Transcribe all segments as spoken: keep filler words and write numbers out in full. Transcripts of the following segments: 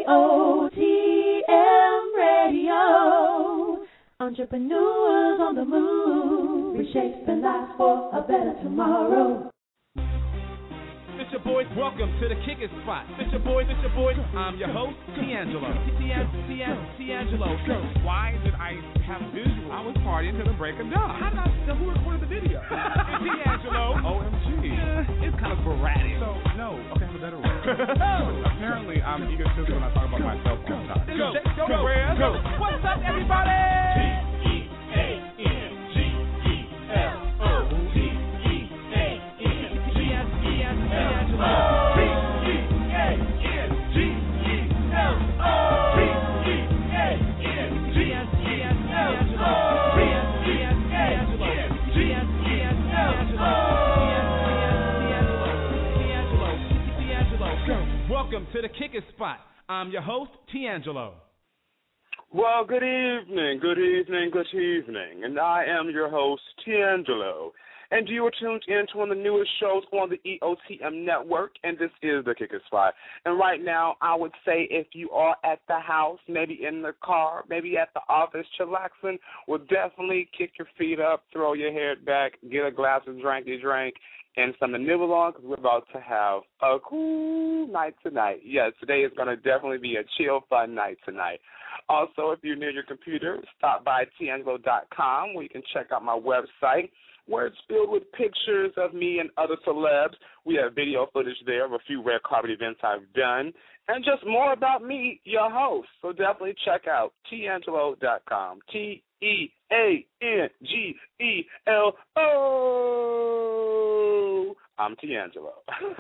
E O T M Radio. Entrepreneurs on the move, reshaping lives for a better tomorrow. It's your boys, welcome to the Kicking Spot. It's your boys, it's your boys. I'm your host, D'Angelo. D'Angelo. Why did I have visual? I was partying to the break of dawn. How did I know who recorded the video? It's D'Angelo. O M G. Yeah, it's kind of sporadic. So, no. Okay, I have a better word. Apparently, I'm egotistical when I talk about myself all the time. Go, go, go, go. What's up, everybody? T E A N G E L O. Welcome to the Kicking Spot. I'm your host, D'Angelo. Well, good evening, good evening, good evening. And I am your host, D'Angelo. And you are tuned in to one of the newest shows on the E O T M network, and this is the Kicking Spot. And right now, I would say if you are at the house, maybe in the car, maybe at the office, chillaxing, well, definitely kick your feet up, throw your head back, get a glass of drink you drink, and something to nibble on, because we're about to have a cool night tonight. Yes, today is going to definitely be a chill, fun night tonight. Also, if you're near your computer, stop by T Angelo dot com where you can check out my website, where it's filled with pictures of me and other celebs. We have video footage there of a few red carpet events I've done, and just more about me, your host. So definitely check out T Angelo dot com, T E A N G E L O. I'm D'Angelo.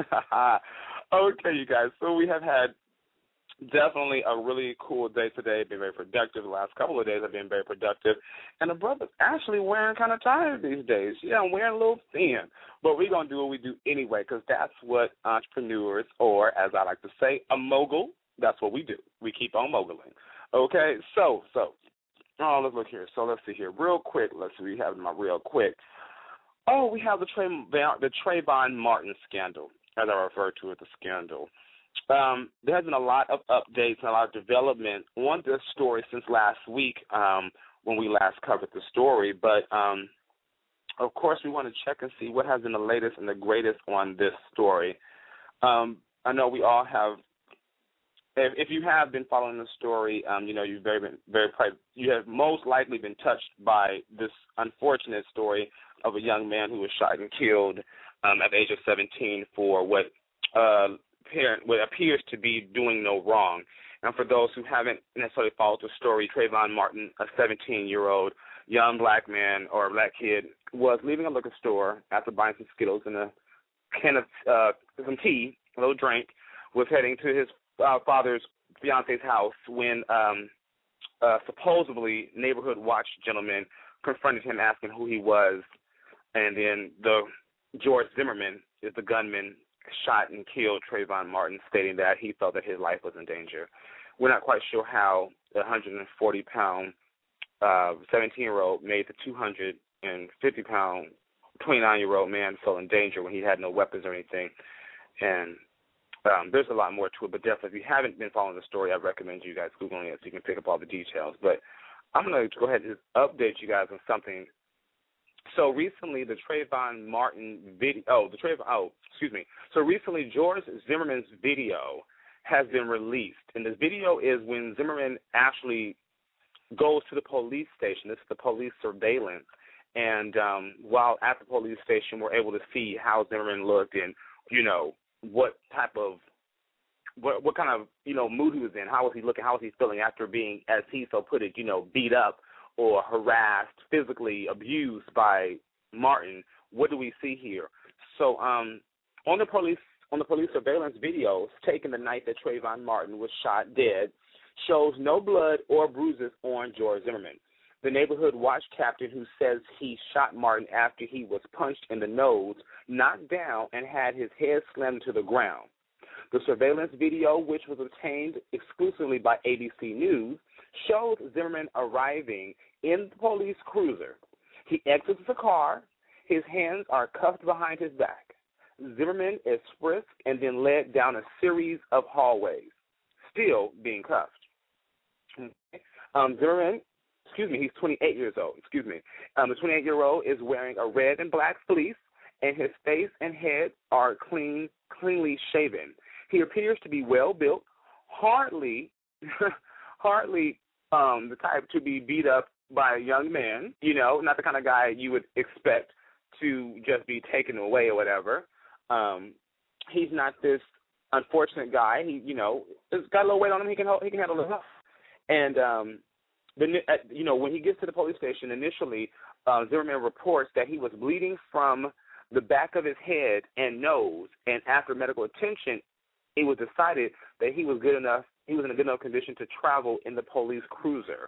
Okay, you guys, so we have had definitely a really cool day today. Been very productive. The last couple of days have been very productive. And the brother's actually wearing kind of tired these days. Yeah, I'm wearing a little thin. But we're going to do what we do anyway, because that's what entrepreneurs, or as I like to say, a mogul, that's what we do. We keep on moguling. Okay, so, so, oh, let's look here. So let's see here. Real quick, let's see. We have my real quick. Oh, we have the, Trey, the Trayvon Martin scandal, as I refer to it, the scandal. Um, there has been a lot of updates and a lot of development on this story since last week um, when we last covered the story. But, um, of course, we want to check and see what has been the latest and the greatest on this story. Um, I know we all have, if, if you have been following the story, um, you know, you've very, been, very, you have most likely been touched by this unfortunate story of a young man who was shot and killed um, at the age of seventeen for what uh, Parent, what appears to be doing no wrong. And for those who haven't necessarily followed the story, Trayvon Martin, a seventeen-year-old young black man or black kid, was leaving a liquor store after buying some Skittles and a can of uh, some tea, a little drink, was heading to his uh, father's fiance's house when um, uh, supposedly neighborhood watch gentleman confronted him asking who he was, and then the George Zimmerman is the gunman, shot and killed Trayvon Martin, stating that he felt that his life was in danger. We're not quite sure how the one hundred forty pound uh, seventeen-year-old made the two hundred fifty pound twenty-nine-year-old man feel in danger when he had no weapons or anything. And um, there's a lot more to it, but definitely if you haven't been following the story, I recommend you guys Googling it so you can pick up all the details. But I'm going to go ahead and just update you guys on something. So recently, the Trayvon Martin video, oh, the Trayvon, oh, excuse me. So recently, George Zimmerman's video has been released. And the video is when Zimmerman actually goes to the police station. This is the police surveillance. And um, while at the police station, we're able to see how Zimmerman looked and, you know, what type of, what, what kind of, you know, mood he was in. How was he looking? How was he feeling after being, as he so put it, you know, beat up or harassed, physically abused by Martin? What do we see here? So um, on the police on the police surveillance videos taken the night that Trayvon Martin was shot dead, shows no blood or bruises on George Zimmerman, the neighborhood watch captain who says he shot Martin after he was punched in the nose, knocked down, and had his head slammed to the ground. The surveillance video, which was obtained exclusively by A B C News, shows Zimmerman arriving in the police cruiser. He exits the car. His hands are cuffed behind his back. Zimmerman is frisked and then led down a series of hallways. still being cuffed. Um, Zimmerman, excuse me, he's twenty-eight years old. Excuse me. Um, the twenty-eight-year-old is wearing a red and black fleece, and his face and head are clean, cleanly shaven. He appears to be well built, hardly, hardly um, the type to be beat up by a young man. You know, not the kind of guy you would expect to just be taken away or whatever. Um, he's not this unfortunate guy. He, you know, has got a little weight on him. He can hold, he can handle it. And um, the, you know, when he gets to the police station, initially uh, Zimmerman reports that he was bleeding from the back of his head and nose. And after medical attention, it was decided that he was good enough. He was in a good enough condition to travel in the police cruiser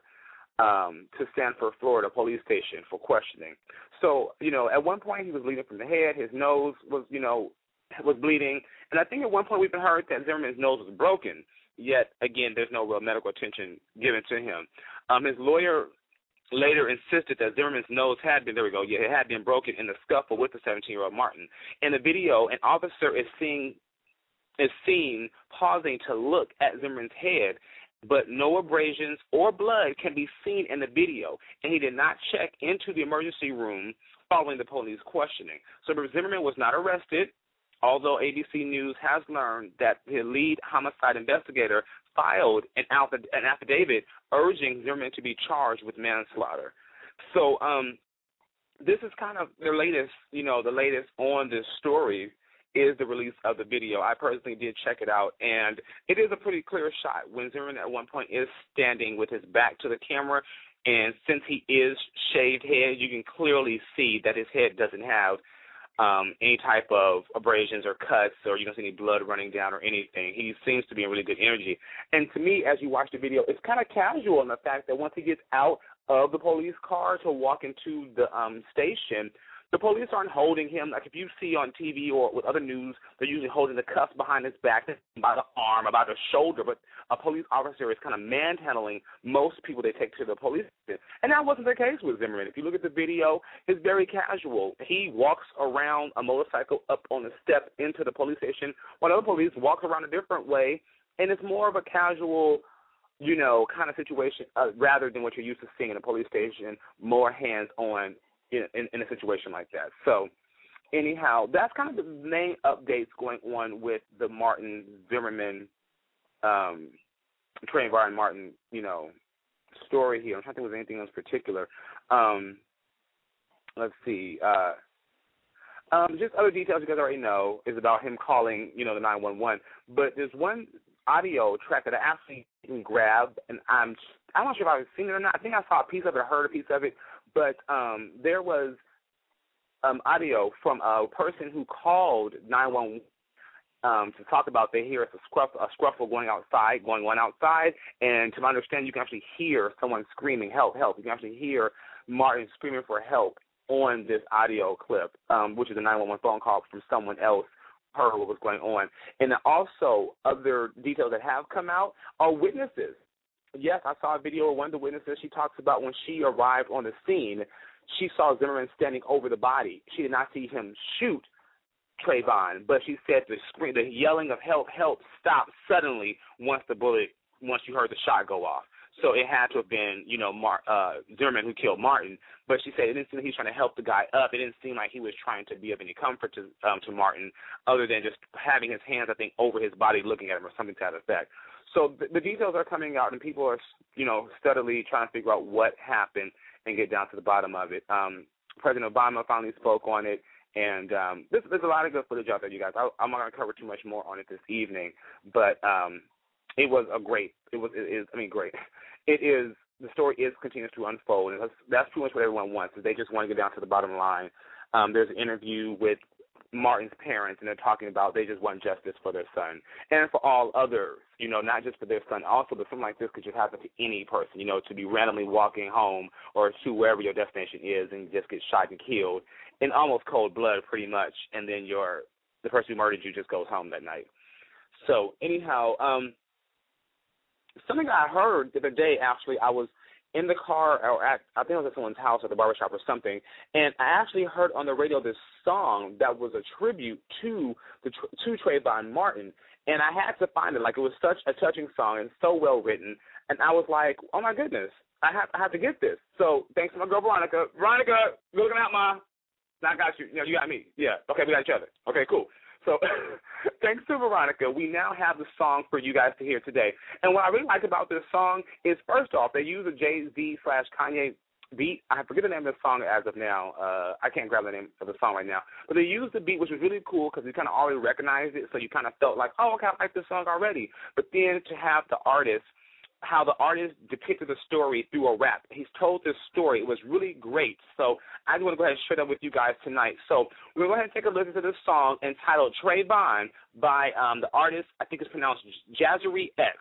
um, to Sanford, Florida police station for questioning. So, you know, at one point he was bleeding from the head. His nose was, you know, was bleeding. And I think at one point we've been heard that Zimmerman's nose was broken. Yet, again, there's no real medical attention given to him. Um, his lawyer later insisted that Zimmerman's nose had been, there we go, yeah, it had been broken in the scuffle with the seventeen-year-old Martin. In the video, an officer is seen, is seen pausing to look at Zimmerman's head, but no abrasions or blood can be seen in the video, and he did not check into the emergency room following the police questioning. So Zimmerman was not arrested, although A B C News has learned that the lead homicide investigator filed an affidavit urging Zimmerman to be charged with manslaughter. So um, this is kind of the latest, you know, the latest on this story is the release of the video. I personally did check it out, and it is a pretty clear shot when Zimmerman at one point is standing with his back to the camera, and since he is shaved head, you can clearly see that his head doesn't have Um, any type of abrasions or cuts, or you don't see any blood running down or anything. He seems to be in really good energy. And to me, as you watch the video, it's kind of casual in the fact that once he gets out of the police car to walk into the um, station, the police aren't holding him. Like if you see on T V or with other news, they're usually holding the cuffs behind his back, by the arm, about the shoulder. But a police officer is kind of manhandling most people they take to the police station. And that wasn't the case with Zimmerman. If you look at the video, it's very casual. He walks around a motorcycle up on the steps into the police station, while other police walk around a different way. And it's more of a casual, you know, kind of situation uh, rather than what you're used to seeing in a police station, more hands-on in, in, in a situation like that. So anyhow, that's kind of the main updates going on with the Martin Zimmerman, um, Trayvon Martin, you know, story here. I'm trying to think if there's anything else particular. Um, let's see. Uh, um, just other details you guys already know is about him calling, you know, the nine one one. But there's one audio track that I actually didn't grab, and I'm I'm not sure if I've seen it or not. I think I saw a piece of it or heard a piece of it. But um, there was um, audio from a person who called nine one one um, to talk about they hear a scruffle, a scruffle going outside, going on outside. And to my understanding, you can actually hear someone screaming, help, help. You can actually hear Martin screaming for help on this audio clip, um, which is a nine one one phone call from someone else heard what was going on. And then also other details that have come out are witnesses. Yes, I saw a video of one of the witnesses. She talks about when she arrived on the scene, she saw Zimmerman standing over the body. She did not see him shoot Trayvon, but she said the scream, the yelling of help, help stopped suddenly once the bullet, once you heard the shot go off. So it had to have been, you know, Mar- uh, Zimmerman who killed Martin. But she said it didn't seem like he was trying to help the guy up. It didn't seem like he was trying to be of any comfort to um, to Martin, other than just having his hands, I think, over his body, looking at him or something to that effect. So the, the details are coming out, and people are, you know, steadily trying to figure out what happened and get down to the bottom of it. Um, President Obama finally spoke on it, and um, there's, there's a lot of good footage out there, you guys. I, I'm not going to cover too much more on it this evening, but um, it was a great, it was, it is, I mean, great. It is, the story is continues to unfold, and that's, that's pretty much what everyone wants, is they just want to get down to the bottom line. Um, there's an interview with Martin's parents, and they're talking about they just want justice for their son and for all others, you know, not just for their son also, but something like this could just happen to any person, you know, to be randomly walking home or to wherever your destination is and just get shot and killed in almost cold blood pretty much, and then your the person who murdered you just goes home that night. So anyhow, um, something I heard the other day, actually, I was in the car, or at, I think it was at someone's house at the barbershop or something, and I actually heard on the radio this song that was a tribute to the to Trayvon Martin, And I had to find it. Like, it was such a touching song and so well written. And I was like, oh, my goodness, I have, I have to get this. So thanks to my girl, Veronica. Veronica, good looking out, Ma. I got you. You know, you got me. Yeah. Okay, we got each other. Okay, cool. So thanks to Veronica, we now have the song for you guys to hear today. And what I really like about this song is, first off, they use a Jay-Z slash Kanye beat. I forget the name of the song as of now. Uh, I can't grab the name of the song right now. But they used the beat, which was really cool because we kind of already recognized it, so you kind of felt like, oh, okay, I like this song already. But then to have the artist, how the artist depicted the story through a rap. He's told this story. It was really great. So I just want to go ahead and share that with you guys tonight. So we're going to go ahead and take a listen to this song entitled Trayvon by um, the artist, I think it's pronounced Jazzy X.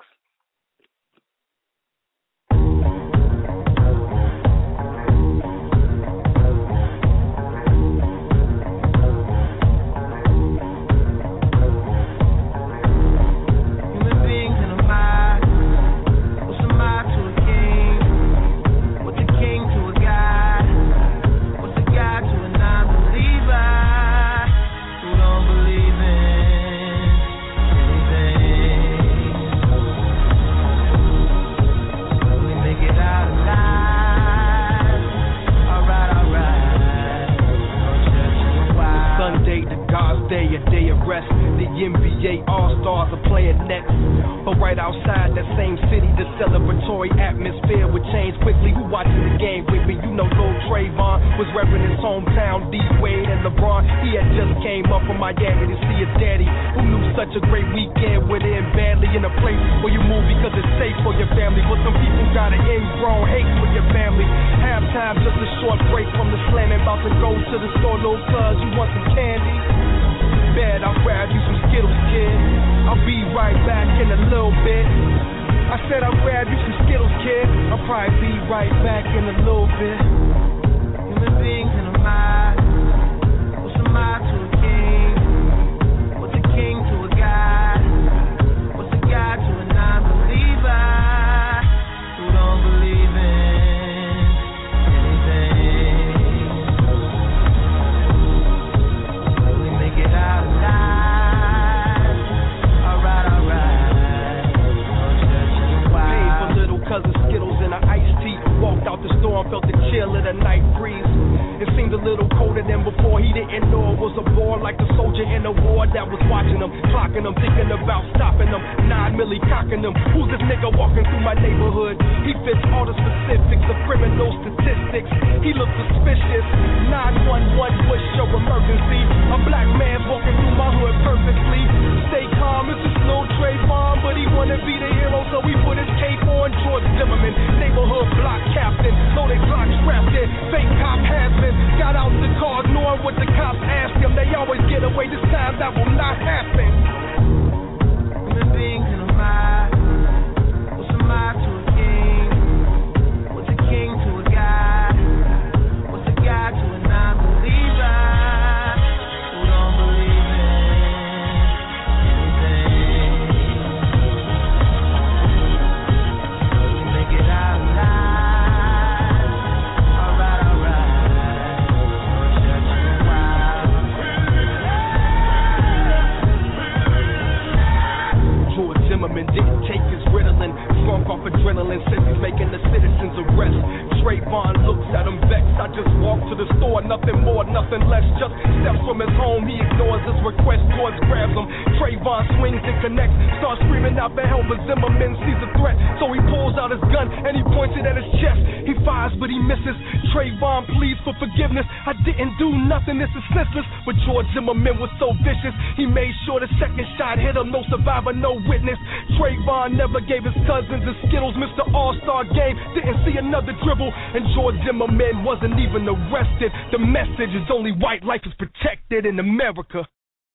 No witness. Trayvon never gave his cousins the Skittles. Mister All-Star Game didn't see another dribble, and George Zimmerman wasn't even arrested. The message is only white life is protected in America.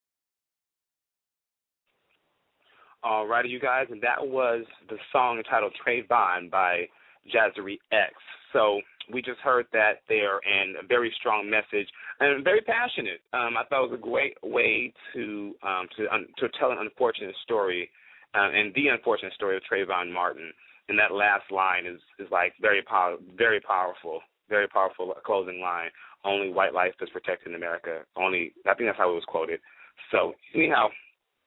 All righty, you guys, and that was the song entitled Trayvon by Jazzy X. So we just heard that there, and a very strong message, and very passionate. Um, I thought it was a great way to um, to um, to tell an unfortunate story, uh, and the unfortunate story of Trayvon Martin. And that last line is, is like very power, very powerful, very powerful closing line. Only white life is protected in America. Only, I think that's how it was quoted. So anyhow,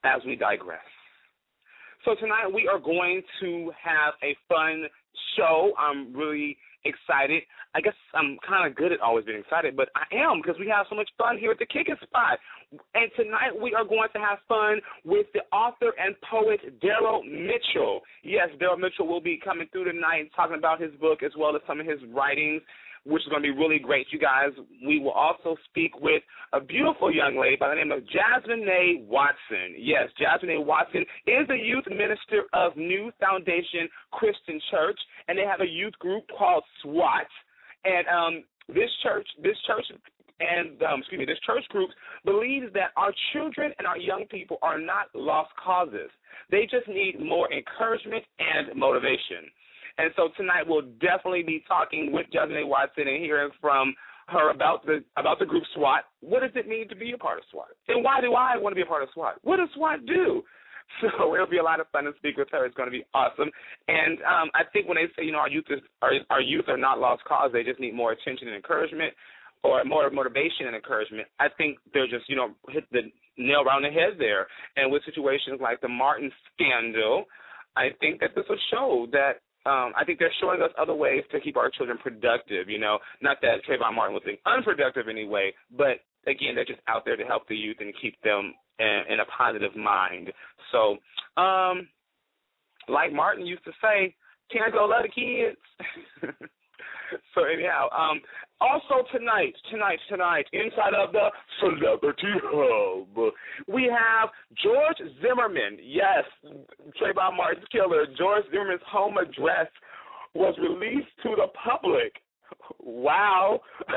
as we digress. So tonight we are going to have a fun show. I'm really excited. I guess I'm kind of good at always being excited, but I am because we have so much fun here at the Kicking Spot. And tonight we are going to have fun with the author and poet Daryl Mitchell. Yes, Daryl Mitchell will be coming through tonight talking about his book as well as some of his writings, which is going to be really great, you guys. We will also speak with a beautiful young lady by the name of Jasmine A. Watson. Yes, Jasmine A. Watson is the youth minister of New Foundation Christian Church, and they have a youth group called SWAT. And um, this church, this church, and um, excuse me, this church group believes that our children and our young people are not lost causes. They just need more encouragement and motivation. And so tonight we'll definitely be talking with Jasmine A. Watson and hearing from her about the about the group SWAT. What does it mean to be a part of SWAT? And why do I want to be a part of SWAT? What does SWAT do? So it'll be a lot of fun to speak with her. It's going to be awesome. And um, I think when they say, you know, our youth is our, our youth are not lost cause, they just need more attention and encouragement, or more motivation and encouragement. I think they're just, you know, hit the nail around the head there. And with situations like the Martin scandal, I think that this will show that. Um, I think they're showing us other ways to keep our children productive, you know, not that Trayvon Martin was unproductive anyway, but, again, they're just out there to help the youth and keep them in, in a positive mind. So, um, like Martin used to say, can't go love the kids. So, anyhow, um, also tonight, tonight, tonight, inside of the Celebrity Hub, we have George Zimmerman. Yes, Trayvon Martin's killer. George Zimmerman's home address was released to the public. Wow.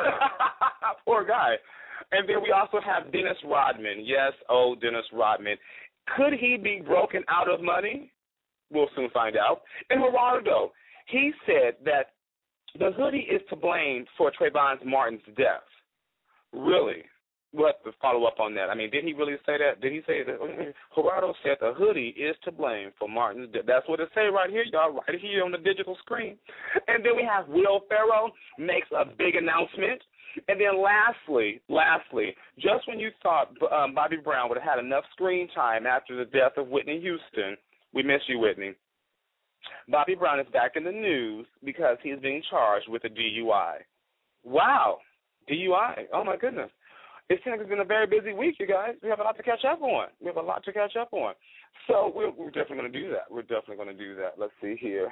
Poor guy. And then we also have Dennis Rodman. Yes, oh, Dennis Rodman. Could he be broken out of money? We'll soon find out. And Gerardo, he said that the hoodie is to blame for Trayvon Martin's death. Really? We'll have to follow up on that. I mean, did he really say that? Did he say that? Gerardo said the hoodie is to blame for Martin's death. That's what it says right here, y'all, right here on the digital screen. And then we have Will Ferrell makes a big announcement. And then lastly, lastly, just when you thought um, Bobby Brown would have had enough screen time after the death of Whitney Houston, we miss you, Whitney. Bobby Brown is back in the news because he is being charged with a D U I. Wow, D U I. Oh, my goodness. It seems like it's been a very busy week, you guys. We have a lot to catch up on. We have a lot to catch up on. So we're, we're definitely going to do that. We're definitely going to do that. Let's see here.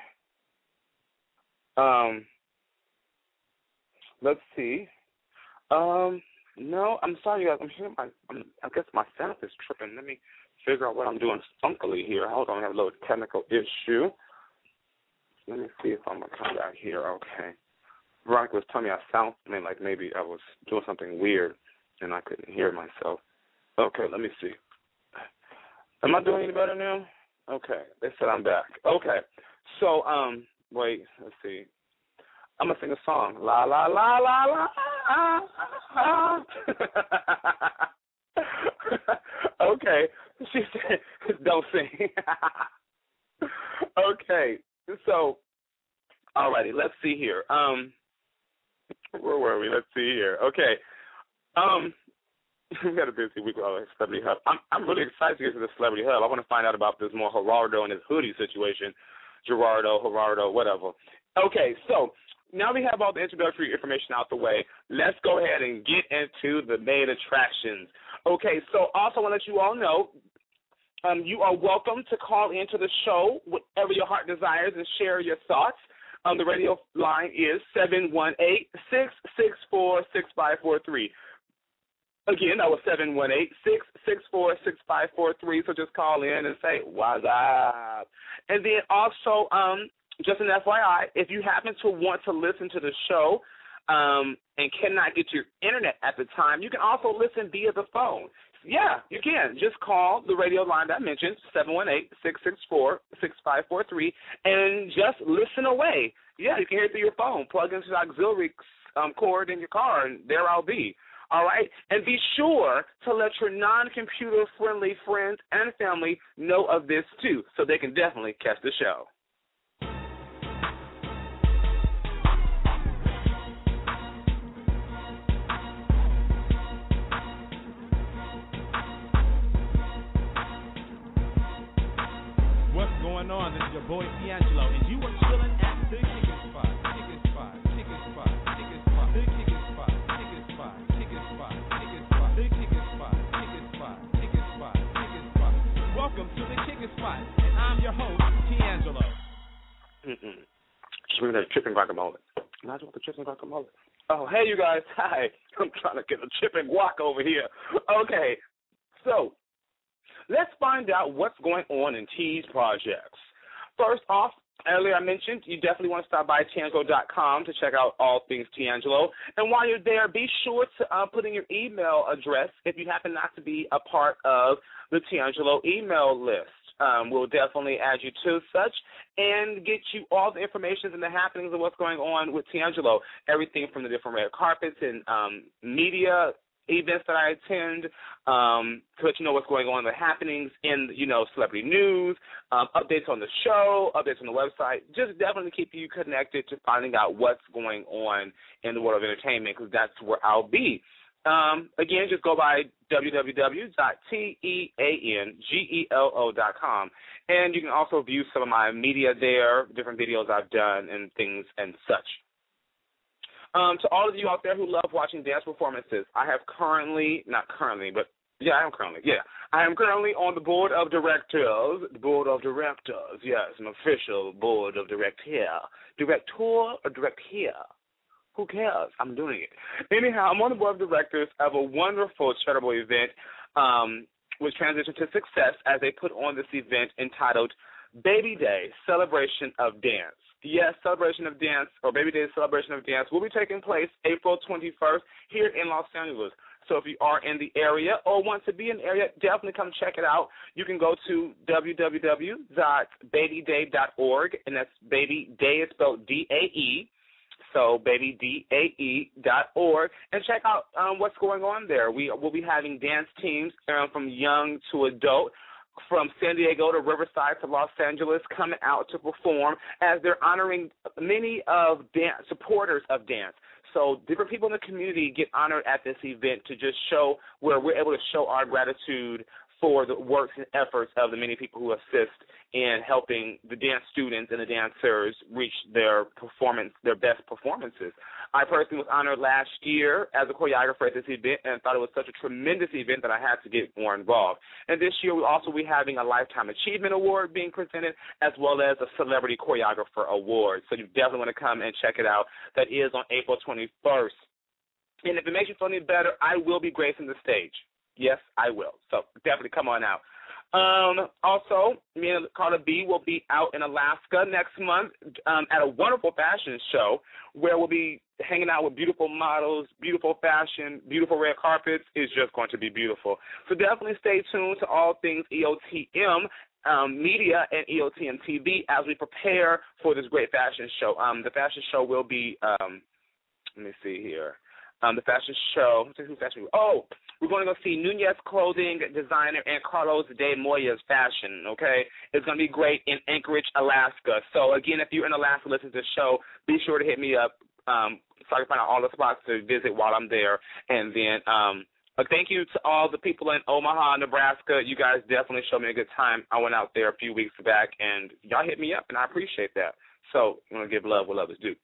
Um, let's see. Um, no, I'm sorry, you guys. I'm hearing my, I'm, I guess my sound is tripping. Let me figure out what I'm doing funkily here. Hold on, I have a little technical issue. Let me see if I'm going to come back here. Okay. Veronica was telling me I sound I mean, like maybe I was doing something weird and I couldn't hear myself. Okay, let me see. Am I doing any better now? Okay. They said I'm back. Okay. So, um, wait, let's see. I'm going to sing a song. La, la, la, la, la, ah, ah. Okay. She said, don't sing. Okay. So, all righty, let's see here. Um, where were we? Let's see here. Okay. Um, we got a busy week with all the Celebrity Hub. I'm, I'm really excited to get to the Celebrity Hub. I want to find out about this more Gerardo and his hoodie situation. Gerardo, Gerardo, whatever. Okay, so now we have all the introductory information out the way. Let's go ahead and get into the main attractions. Okay, so also I want to let you all know, Um, you are welcome to call into the show, whatever your heart desires, and share your thoughts. Um, the radio line is seven one eight, six six four, six five four three. Again, that was seven one eight, six six four, six five four three, so just call in and say, what's up? And then also, um, just an F Y I, if you happen to want to listen to the show um, and cannot get your internet at the time, you can also listen via the phone. Yeah, you can. Just call the radio line that I mentioned, seven one eight, six six four, six five four three, and just listen away. Yeah, you can hear it through your phone. Plug into the auxiliary um, cord in your car, and there I'll be. All right? And be sure to let your non-computer friendly friends and family know of this, too, so they can definitely catch the show. going on? This is your boy D'Angelo, and you are chilling at the Ticket Spot. Ticket Spot. Ticket Spot. Ticket Spot. The Ticket Spot. Ticket Spot. Ticket Spot. Ticket Spot. The Ticket Spot. Ticket Spot. Ticket Spot. Ticket Spot. Welcome to the Ticket Spot, and I'm your host, D'Angelo. Mm-mm. Just bring that chicken guacamole. Imagine what the chicken guacamole. Oh, hey, you guys. Hi. I'm trying to get a chicken guac over here. Okay. So, let's find out what's going on in T's projects. First off, earlier I mentioned you definitely want to stop by Tiangelo dot com to check out all things Tiangelo. And while you're there, be sure to uh, put in your email address if you happen not to be a part of the Tiangelo email list. Um, we'll definitely add you to such and get you all the information and the happenings of what's going on with Tiangelo. Everything from the different red carpets and um, media events that I attend, um, to let you know what's going on, the happenings in, you know, celebrity news, um, updates on the show, updates on the website. Just definitely keep you connected to finding out what's going on in the world of entertainment, because that's where I'll be. Um, again, just go by w w w dot teangelo dot com, and you can also view some of my media there, different videos I've done and things and such. Um, to all of you out there who love watching dance performances, I have currently, not currently, but yeah, I am currently, yeah. I am currently on the board of directors, the board of directors, yes, an official board of director. Director or director? Who cares? I'm doing it. Anyhow, I'm on the board of directors of a wonderful charitable event, um, which transitioned to success as they put on this event entitled Baby Day, Celebration of Dance. Yes, Celebration of Dance, or Baby Day Celebration of Dance, will be taking place April twenty-first here in Los Angeles. So if you are in the area or want to be in the area, definitely come check it out. You can go to w w w dot baby day dot org, and that's Baby Day is spelled D A E. So baby D A E dot org, and check out um, what's going on there. We will be having dance teams um, from young to adult, from San Diego to Riverside to Los Angeles, coming out to perform as they're honoring many of dance supporters of dance. So different people in the community get honored at this event to just show where we're able to show our gratitude for the works and efforts of the many people who assist in helping the dance students and the dancers reach their performance, their best performances. I personally was honored last year as a choreographer at this event and thought it was such a tremendous event that I had to get more involved. And this year we'll also be having a Lifetime Achievement Award being presented, as well as a Celebrity Choreographer Award. So you definitely want to come and check it out. That is on April twenty-first. And if it makes you feel any better, I will be gracing the stage. Yes, I will. So definitely come on out. Um, also, me and Carla B will be out in Alaska next month um, at a wonderful fashion show where we'll be hanging out with beautiful models, beautiful fashion, beautiful red carpets. It's just going to be beautiful. So definitely stay tuned to all things E O T M um, Media and E O T M T V as we prepare for this great fashion show. Um, the fashion show will be, um, let me see here. Um, the fashion show, who's fashion? Oh, we're going to go see Nunez Clothing Designer and Carlos de Moya's fashion, okay? It's going to be great in Anchorage, Alaska. So, again, if you're in Alaska listening to the show, be sure to hit me up um, so I can find out all the spots to visit while I'm there. And then um, a thank you to all the people in Omaha, Nebraska. You guys definitely showed me a good time. I went out there a few weeks back, and y'all hit me up, and I appreciate that. So, I'm going to give love what love is due.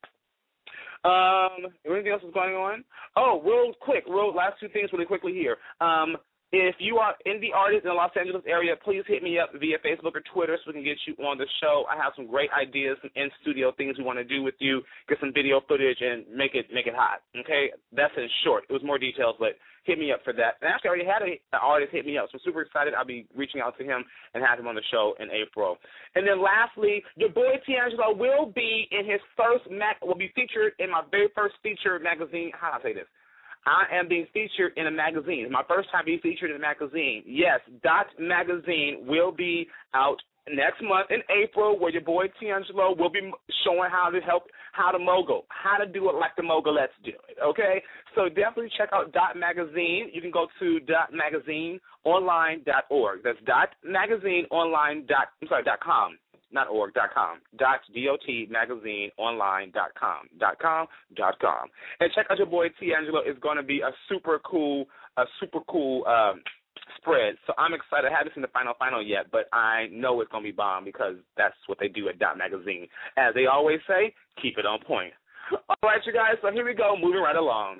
Um, anything else is going on? Oh, real quick, real last two things really quickly here. Um, if you are indie artists in the Los Angeles area, please hit me up via Facebook or Twitter so we can get you on the show. I have some great ideas, some in-studio things we want to do with you, get some video footage, and make it make it hot, okay? That's in short. It was more details, but hit me up for that. And actually, I already had a, an artist hit me up, so I'm super excited. I'll be reaching out to him and have him on the show in April. And then lastly, your boy Tiangelo will be in his first, mag- will be featured in my very first feature magazine. How do I say this? I am being featured in a magazine. It's my first time being featured in a magazine. Yes, Dot Magazine will be out next month in April, where your boy Tiangelo will be showing how to help, how to mogul, how to do it like the mogulettes do it, okay? So definitely check out Dot Magazine. You can go to dot magazine online dot org. That's Dot Magazine Online dot, I'm sorry, dot com. Not org, dot com, dot D-O-T magazine online dot com, dot com, dot com. And check out your boy Tiangelo. It's going to be a super cool, a super cool um, spread. So I'm excited. I haven't seen the final final yet, but I know it's going to be bomb because that's what they do at Dot Magazine. As they always say, keep it on point. All right, you guys, so here we go, moving right along.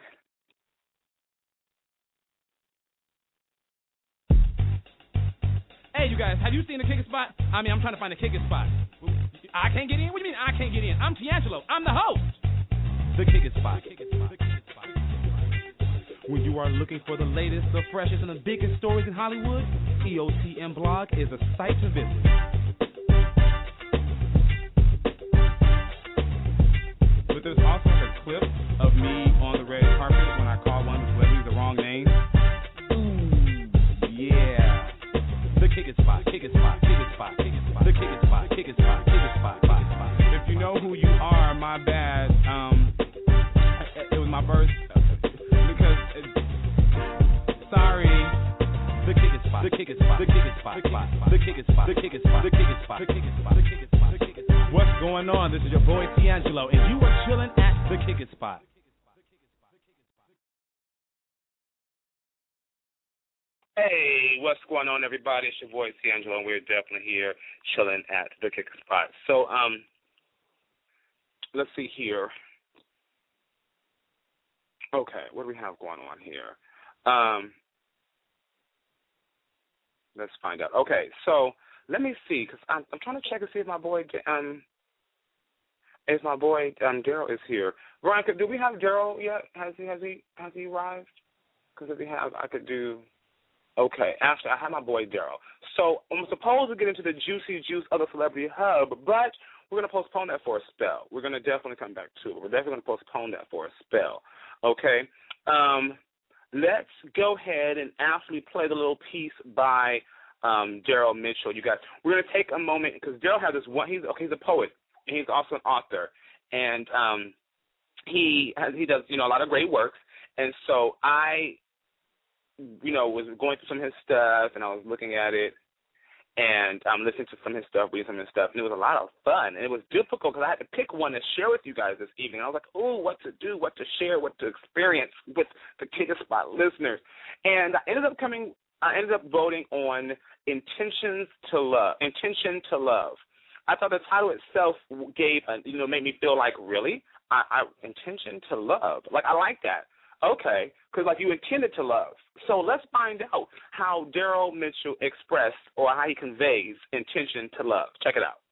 Hey, you guys, have you seen the kicker spot? I mean, I'm trying to find the kicker spot. I can't get in? What do you mean I can't get in? I'm D'Angelo. I'm the host. The kicker spot. The kicker spot. The kicker spot. When you are looking for the latest, the freshest, and the biggest stories in Hollywood, E O T M Blog is a site to visit. But there's also a clip of me on the red carpet when I call one of the celebrities the wrong name. Ooh, yeah. The kicker spot, kicker spot, kicker spot, kicker spot, the kicker spot, kicker spot, kicker spot, kicker spot. If you know who you are, my bad. Um, it was my birth. Sorry, the kicker spot, the kicker spot, the kicker spot, the kicker spot, the kicker spot, the kicker spot, the kicker spot, the kicker spot, the kicker spot. What's going on? This is your boy D'Angelo, and you are chilling at the kicker spot. Hey, what's going on, everybody? It's your boy D'Angelo, and we're definitely here chilling at the kicker spot. So, um, let's see here. Okay, what do we have going on here? Um, let's find out. Okay, so let me see, because I'm, I'm trying to check and see if my boy, um, if my boy um, Daryl is here. Veronica, do we have Daryl yet? Has he has he has he arrived? Because if we have, I could do. Okay, actually, I have my boy Daryl. So I'm supposed to get into the juicy juice of the Celebrity Hub, but we're going to postpone that for a spell. We're going to definitely come back to it. We're definitely going to postpone that for a spell. Okay. Um. Let's go ahead and actually play the little piece by um, Daryl Mitchell. You guys, we're going to take a moment because Daryl has this one. He's okay. He's a poet and he's also an author, and um, he has, he does you know a lot of great works. And so I, you know, was going through some of his stuff, and I was looking at it, and I'm um, listening to some of his stuff, reading some of his stuff, and it was a lot of fun. And it was difficult because I had to pick one to share with you guys this evening. I was like, oh, what to do, what to share, what to experience with the Kicker Spot listeners. And I ended up coming, I ended up voting on Intentions to Love, Intention to Love. I thought the title itself gave, a, you know, made me feel like, really? I, I Intention to Love. Like, I like that. Okay, because, like, you intended to love. So let's find out how Daryl Mitchell expressed or how he conveys intention to love. Check it out.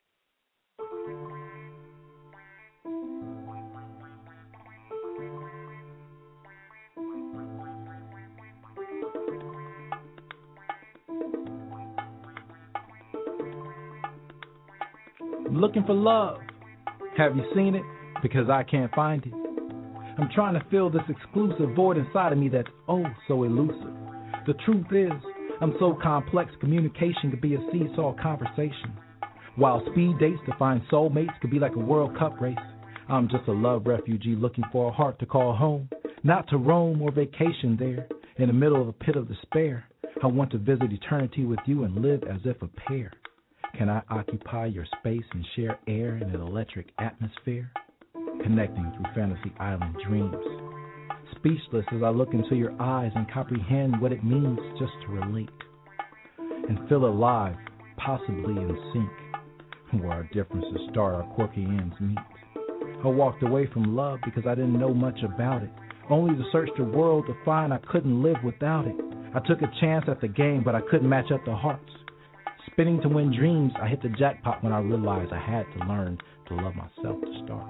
I'm looking for love. Have you seen it? Because I can't find it. I'm trying to fill this exclusive void inside of me that's oh so elusive. The truth is, I'm so complex, communication could be a seesaw conversation. While speed dates to find soulmates could be like a World Cup race. I'm just a love refugee looking for a heart to call home. Not to roam or vacation there, in the middle of a pit of despair. I want to visit eternity with you and live as if a pair. Can I occupy your space and share air in an electric atmosphere? Connecting through fantasy island dreams. Speechless as I look into your eyes and comprehend what it means just to relate. And feel alive, possibly in sync. Where our differences start, our quirky ends meet. I walked away from love because I didn't know much about it. Only to search the world to find I couldn't live without it. I took a chance at the game, but I couldn't match up the hearts. Spinning to win dreams, I hit the jackpot when I realized I had to learn to love myself to start.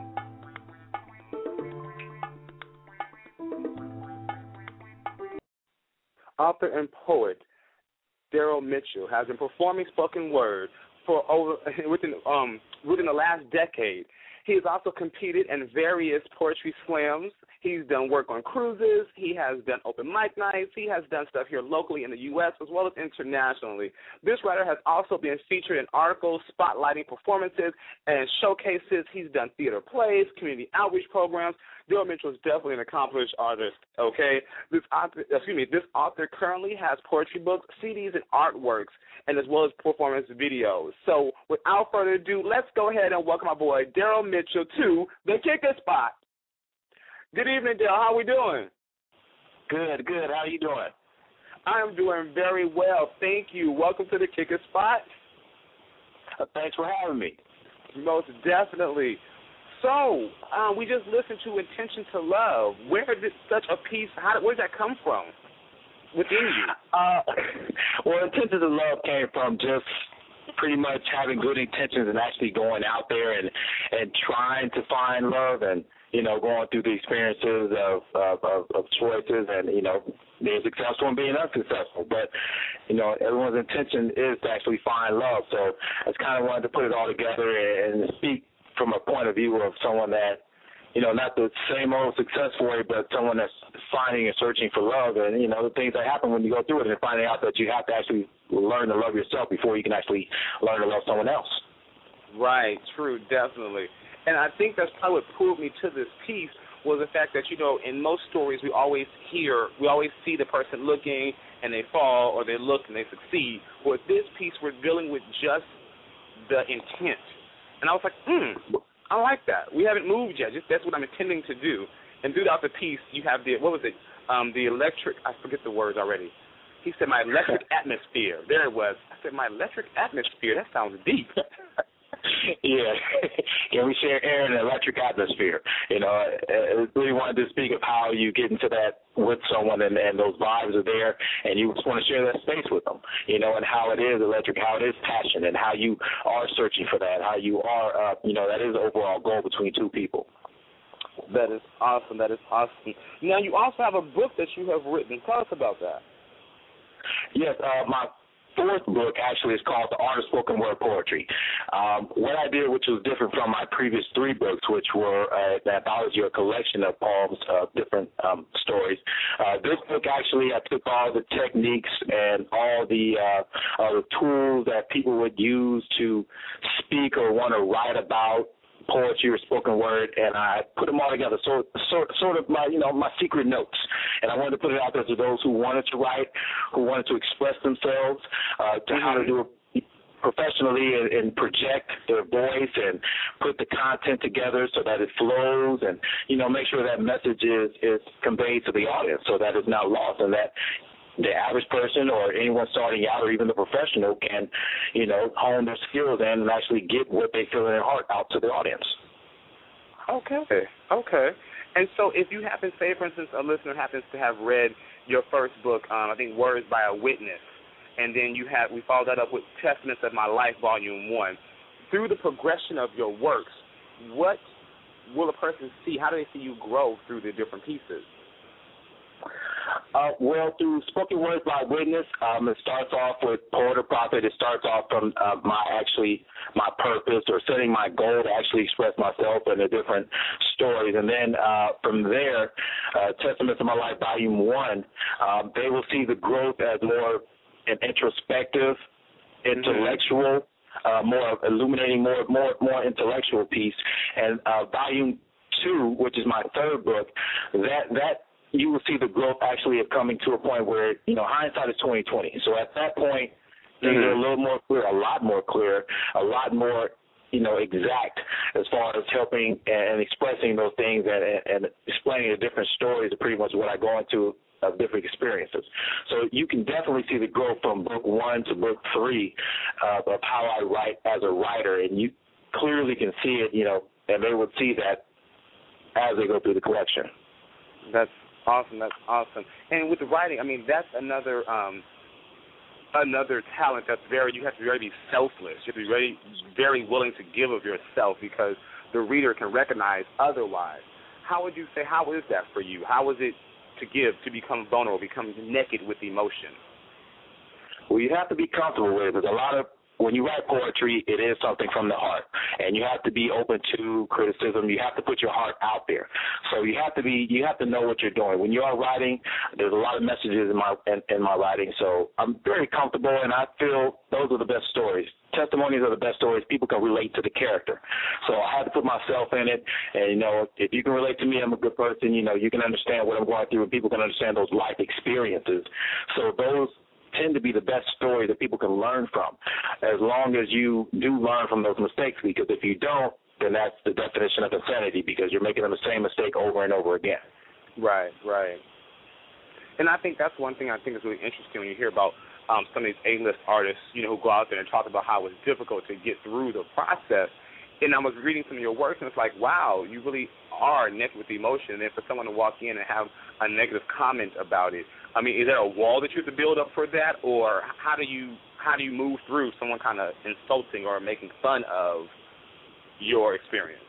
Author and poet Daryl Mitchell has been performing spoken word for over within um within the last decade. He has also competed in various poetry slams. He's done work on cruises. He has done open mic nights. He has done stuff here locally in the U S as well as internationally. This writer has also been featured in articles spotlighting performances and showcases. He's done theater plays, community outreach programs. Daryl Mitchell is definitely an accomplished artist, okay? This author, excuse me, this author currently has poetry books, C Ds, and artworks, and as well as performance videos. So without further ado, let's go ahead and welcome my boy Daryl Mitchell to the Kicker Spot. Good evening, Daryl. How we doing? Good, good. How are you doing? I am doing very well. Thank you. Welcome to the Kicker Spot. Uh, thanks for having me. Most definitely. So, uh, we just listened to Intention to Love. Where did such a piece, how did, where did that come from within you? Uh, well, Intention to Love came from just pretty much having good intentions and actually going out there and, and trying to find love and, you know, going through the experiences of, of, of, of choices and, you know, being successful and being unsuccessful. But, you know, everyone's intention is to actually find love. So I just kind of wanted to put it all together and, and speak from a point of view of someone that, you know, not the same old success story, but someone that's finding and searching for love and, you know, the things that happen when you go through it and finding out that you have to actually learn to love yourself before you can actually learn to love someone else. Right, true, definitely. And I think that's probably what pulled me to this piece was the fact that, you know, in most stories we always hear, we always see the person looking and they fall or they look and they succeed. With this piece, we're dealing with just the intent. And I was like, hmm, I like that. We haven't moved yet. Just that's what I'm intending to do. And throughout the piece, you have the, what was it, um, the electric, I forget the words already. He said, my electric atmosphere. There it was. I said, my electric atmosphere. That sounds deep. Yeah. Can we share air and electric atmosphere? You know, I really wanted to speak of how you get into that with someone and, and those vibes are there and you just want to share that space with them, you know, and how it is electric, how it is passion and how you are searching for that, how you are, uh, you know, that is the overall goal between two people. That is awesome. That is awesome. Now, you also have a book that you have written. Tell us about that. Yes, uh, my fourth book actually is called The Art of Spoken Word Poetry. Um, what I did, which was different from my previous three books, which were uh, an anthology or collection of poems, uh, different um, stories. Uh, this book actually, I took all the techniques and all the, uh, uh, the tools that people would use to speak or want to write about poetry or spoken word, and I put them all together, so sort sort of my you know my secret notes, and I wanted to put it out there to those who wanted to write, who wanted to express themselves, uh, to mm-hmm. how to do it professionally and, and project their voice and put the content together so that it flows, and you know make sure that message is is conveyed to the audience so that it's not lost and that the average person or anyone starting out or even the professional can, you know, hone their skills and actually get what they feel in their heart out to the audience. Okay, okay. And so if you happen, say, for instance, a listener happens to have read your first book, um, I think Words by a Witness, and then you have, we followed that up with Testaments of My Life, Volume one. Through the progression of your works, what will a person see? How do they see you grow through the different pieces? Uh, well, through Spoken Words by Witness, um, it starts off with Poet or Prophet. It starts off from uh, my actually my purpose or setting my goal to actually express myself in the different stories. And then uh, from there, uh, Testaments of My Life, Volume one, um, they will see the growth as more an introspective, intellectual, uh, more illuminating, more more more intellectual piece. And uh, Volume two, which is my third book, that that. you will see the growth actually of coming to a point where, you know, hindsight is twenty twenty. So at that point, things mm-hmm. are a little more clear, a lot more clear, a lot more, you know, exact as far as helping and expressing those things and, and explaining the different stories of pretty much what I go into of different experiences. So you can definitely see the growth from book one to book three uh, of how I write as a writer, and you clearly can see it, you know, and they would see that as they go through the collection. That's awesome. That's awesome. And with the writing, I mean, that's another um, another talent that's very, you have to really be selfless. You have to be very, very willing to give of yourself because the reader can recognize otherwise. How would you say, how is that for you? How is it to give, to become vulnerable, become naked with emotion? Well, you have to be comfortable with it because a lot of, when you write poetry, it is something from the heart, and you have to be open to criticism. You have to put your heart out there. So you have to be, you have to know what you're doing. When you are writing, there's a lot of messages in my in, in my writing. So I'm very comfortable, and I feel those are the best stories. Testimonies are the best stories. People can relate to the character. So I had to put myself in it, and, you know, if you can relate to me, I'm a good person. You know, you can understand what I'm going through, and people can understand those life experiences. So those tend to be the best story that people can learn from, as long as you do learn from those mistakes, because if you don't, then that's the definition of insanity, because you're making the same mistake over and over again. Right, right. And I think that's one thing I think is really interesting when you hear about um, some of these A-list artists, you know, who go out there and talk about how it's difficult to get through the process. And I was reading some of your works, and it's like, wow, you really are connected with the emotion. And then for someone to walk in and have a negative comment about it, I mean, is there a wall that you have to build up for that, or how do you how do you move through someone kind of insulting or making fun of your experience?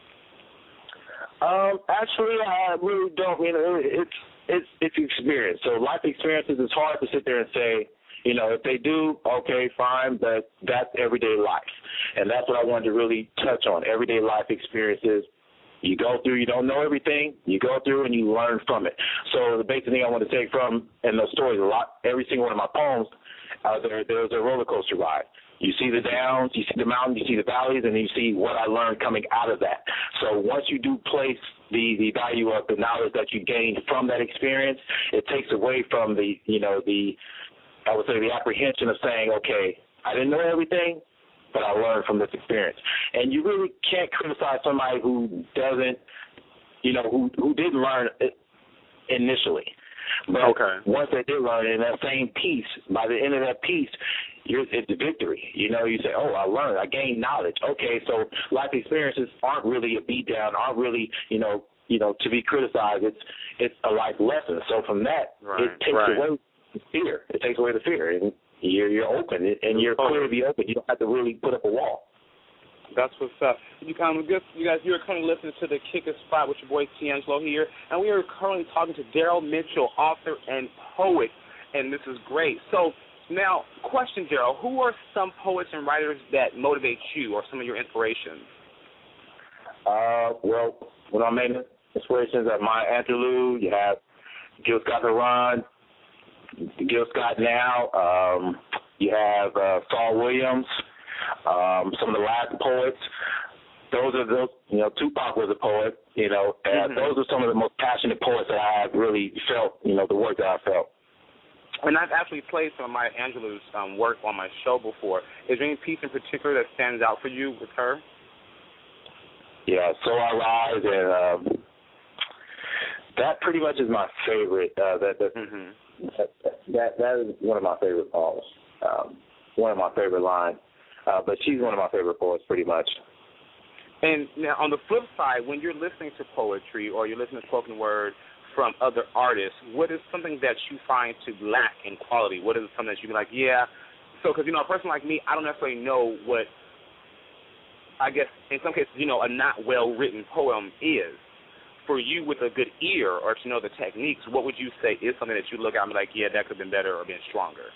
Um, actually, I really don't. You know, it's it's it's experience. So life experiences. It's hard to sit there and say, you know, if they do, okay, fine, but that's everyday life. And that's what I wanted to really touch on, everyday life experiences. You go through, you don't know everything, you go through and you learn from it. So the basic thing I want to take from, and those stories, a lot, every single one of my poems, uh, there, there's a roller coaster ride. You see the downs, you see the mountains, you see the valleys, and then you see what I learned coming out of that. So once you do place the, the value of the knowledge that you gained from that experience, it takes away from the, you know, the, I would say the apprehension of saying, okay, I didn't know everything, but I learned from this experience. And you really can't criticize somebody who doesn't, you know, who, who didn't learn initially. But okay. Once they did learn in that same piece, by the end of that piece, you're, it's a victory. You know, you say, oh, I learned, I gained knowledge. Okay, so life experiences aren't really a beat down, aren't really, you know, you know, to be criticized. It's it's a life lesson. So from that, right, it takes right. away fear. It takes away the fear, and you're you're open, and you're clear to be open. You don't have to really put up a wall. That's what's up. You kind of good, you guys. You're currently listening to the Kicker Spot with your boy Tiangelo here, and we are currently talking to Daryl Mitchell, author and poet, and this is great. So now, question, Daryl, who are some poets and writers that motivate you, or some of your inspirations? Uh, well, one of my main inspirations are Maya Angelou. You have Gil Scott-Heron, Gil Scott now. Um, you have uh, Saul Williams. Um, some of the Latin poets. Those are those. You know, Tupac was a poet. You know, and mm-hmm. those are some of the most passionate poets that I have really felt. You know, the work that I felt. And I've actually played some of Maya Angelou's um, work on my show before. Is there any piece in particular that stands out for you with her? Yeah, So I Rise, and um, that pretty much is my favorite. Uh, that, that, mm-hmm. that that that is one of my favorite poems. Um, one of my favorite lines. Uh, but she's one of my favorite poets, pretty much. And now, on the flip side, when you're listening to poetry or you're listening to spoken word from other artists, what is something that you find to lack in quality? What is something that you be like, yeah? So, because, you know, a person like me, I don't necessarily know what, I guess, in some cases, you know, a not well-written poem is. For you, with a good ear or to know the techniques, what would you say is something that you look at and be like, yeah, that could have been better or been stronger?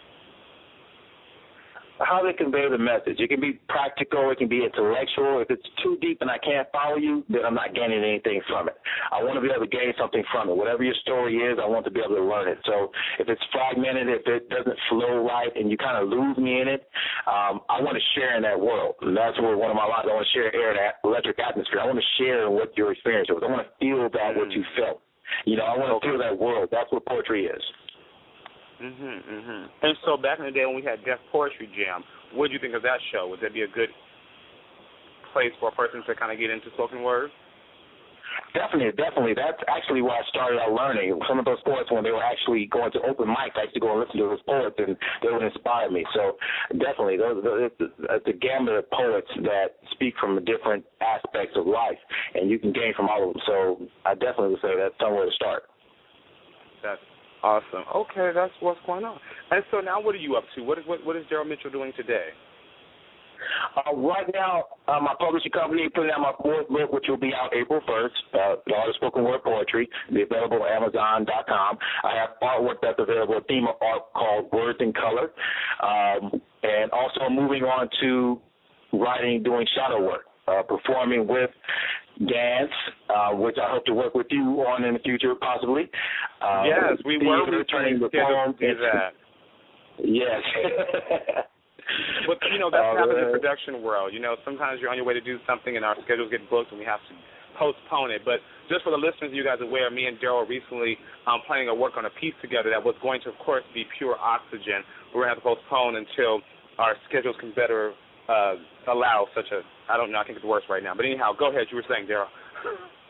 How they convey the message. It can be practical. It can be intellectual. If it's too deep and I can't follow you, then I'm not gaining anything from it. I want to be able to gain something from it. Whatever your story is, I want to be able to learn it. So if it's fragmented, if it doesn't flow right and you kind of lose me in it, um, I want to share in that world. And that's where one of my lines, I want to share air, that electric atmosphere. I want to share what your experience was. I want to feel that, what you felt. You know, I want to feel that world. That's what poetry is. Mhm, mhm. And so back in the day when we had Def Poetry Jam, what did you think of that show? Would that be a good place for a person to kind of get into spoken word? Definitely, definitely. That's actually where I started out learning. Some of those poets, when they were actually going to open mics, I used to go and listen to those poets, and they would inspire me. So definitely, those, those, it's a gamut of poets that speak from different aspects of life, and you can gain from all of them. So I definitely would say that's somewhere to start. That's awesome. Okay, that's what's going on. And so now what are you up to? What is what, what is Daryl Mitchell doing today? Uh, right now, uh, my publishing company putting out my fourth book, which will be out April first, uh, The Art of Spoken Word Poetry. It'll be available at Amazon dot com. I have artwork that's available, a theme of art called Words in Color. Um, and also moving on to writing, doing shadow work, uh, performing with dance, uh, which I hope to work with you on in the future, possibly. Um, yes, we were returning the poem. Do that. Yes. But, you know, that's uh, happens in the production world. You know, sometimes you're on your way to do something and our schedules get booked and we have to postpone it. But just for the listeners, you guys are aware, me and Daryl recently um, planning to work on a piece together that was going to, of course, be Pure Oxygen. We're going to have to postpone until our schedules can better uh, allow such a, I don't know, I think it's worse right now. But anyhow, go ahead. You were saying, Daryl.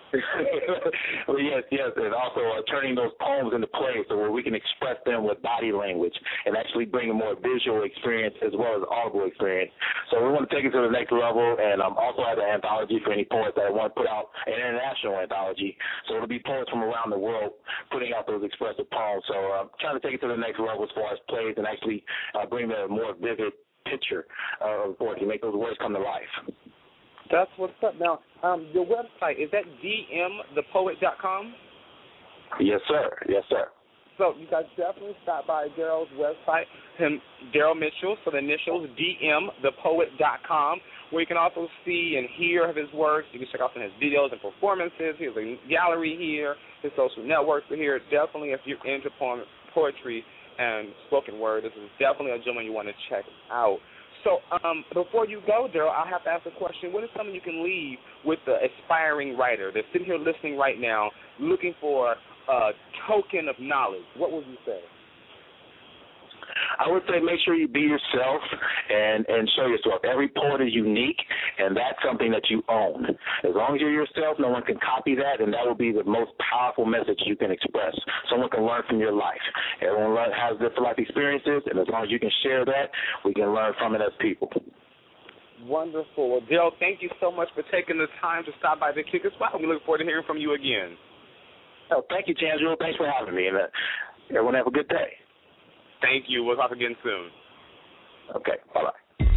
well, yes, yes, and also uh, turning those poems into plays so where we can express them with body language and actually bring a more visual experience as well as audible experience. So we want to take it to the next level, and um, also have an anthology for any poets that want to put out an international anthology. So it'll be poets from around the world putting out those expressive poems. So I'm uh, trying to take it to the next level as far as plays and actually uh, bring a more vivid picture uh, of poetry, make those words come to life. That's what's up. Now, um, your website, is that d m the poet dot com? Yes, sir. Yes, sir. So you guys definitely stop by Daryl's website, him, Daryl Mitchell, so the initials, d m the poet dot com, where you can also see and hear of his works. You can check out some of his videos and performances. He has a gallery here. His social networks are here. Definitely, if you're into poem, poetry and spoken word, this is definitely a gentleman you want to check out. So um, before you go, Daryl, I have to ask a question. What is something you can leave with the aspiring writer that's sitting here listening right now, looking for a token of knowledge? What would you say? I would say make sure you be yourself and, and show yourself. Every poet is unique, and that's something that you own. As long as you're yourself, no one can copy that, and that will be the most powerful message you can express. Someone can learn from your life. Everyone learn, has different life experiences, and as long as you can share that, we can learn from it as people. Wonderful. Well, Daryl, thank you so much for taking the time to stop by the Kicker Spot. We look forward to hearing from you again. Oh, thank you, Tangelo. Thanks for having me, and uh, everyone have a good day. Thank you. We'll talk again soon. Okay. Bye-bye.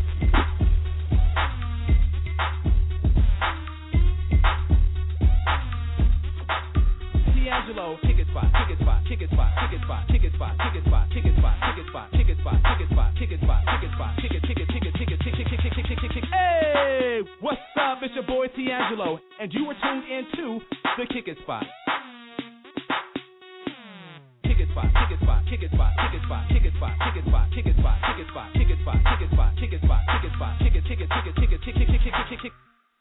D'Angelo, Kick It Spot, Kick It Spot, Kick It Spot, Kick It Spot, Kick It Spot, Kick It Spot, Kick It Spot, Kick It Spot, Kick It Spot, Kick It Spot, Kick It Spot, Kick It Spot, Kick It, Kick It, Kick It, Kick It, Kick It, Kick It, Kick It, Kick It, Kick It. Hey, what's up? It's your boy D'Angelo, and you were tuned into the Kick It Spot. Kick It Spot, Kick It Spot, Kick It Spot, Kick It Spot, Kick It Spot, Kick It Spot, Kick It Spot, Kick It Spot, Kick It Spot, Kick It Spot, Kick It Spot, Kick It Spot, Kick It, Kick It, Kick It, Kick It, Kick It, Kick It, Kick It, Kick It.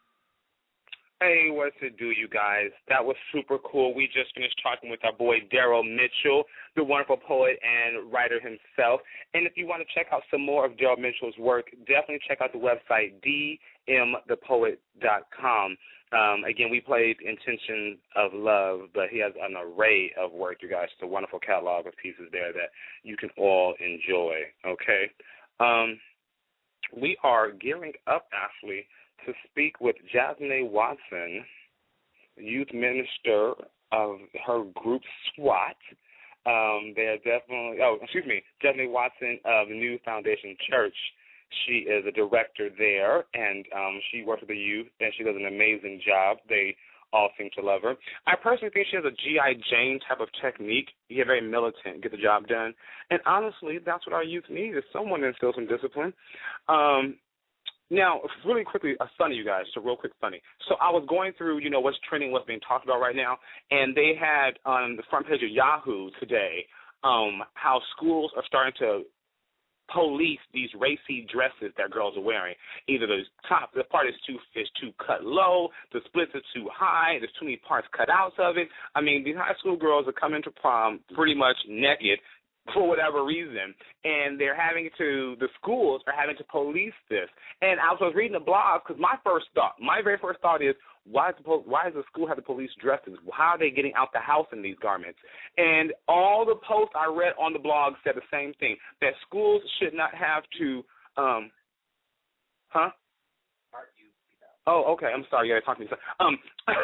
Hey, what's it do, you guys? That was super cool. We just finished talking with our boy Daryl Mitchell, the wonderful poet and writer himself. And if you want to check out some more of Daryl Mitchell's work, definitely check out the website d m the poet dot com. Um, again, we played Intention of Love, but he has an array of work, you guys. It's a wonderful catalog of pieces there that you can all enjoy, okay? Um, we are gearing up, Ashley, to speak with Jasmine Watson, youth minister of her group SWAT. Um, they're definitely, oh, excuse me, Jasmine Watson of New Foundation Church. She is a director there, and um, she works with the youth, and she does an amazing job. They all seem to love her. I personally think she has a G I. Jane type of technique. You get very militant, get the job done. And honestly, that's what our youth need, is someone to instill some discipline. Um, Now, really quickly, a funny, you guys, so real quick funny. So I was going through, you know, what's trending, what's being talked about right now, and they had on the front page of Yahoo today um, how schools are starting to police these racy dresses that girls are wearing. Either the top, the part is too is too cut low, the splits are too high, there's too many parts cut out of it. I mean, these high school girls are coming to prom pretty much naked for whatever reason, and they're having to, the schools are having to police this. And I was reading the blog because my first thought, my very first thought is, why is, the, why does the school have to police dresses? How are they getting out the house in these garments? And all the posts I read on the blog said the same thing, that schools should not have to, um, huh? Oh, okay, I'm sorry, you gotta talk to me. Um,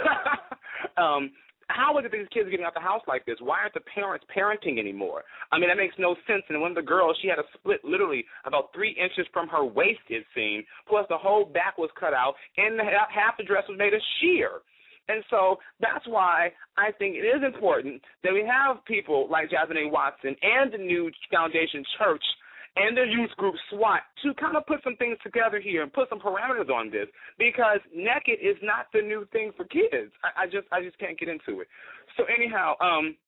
um, How is it these kids are getting out the house like this? Why aren't the parents parenting anymore? I mean, that makes no sense. And one of the girls, she had a split literally about three inches from her waist, it seemed, plus the whole back was cut out, and the, half the dress was made of sheer. And so that's why I think it is important that we have people like Jasmine Watson and the New Foundation Church and their youth group SWAT to kind of put some things together here and put some parameters on this, because naked is not the new thing for kids. I, I just I just can't get into it. So anyhow, um,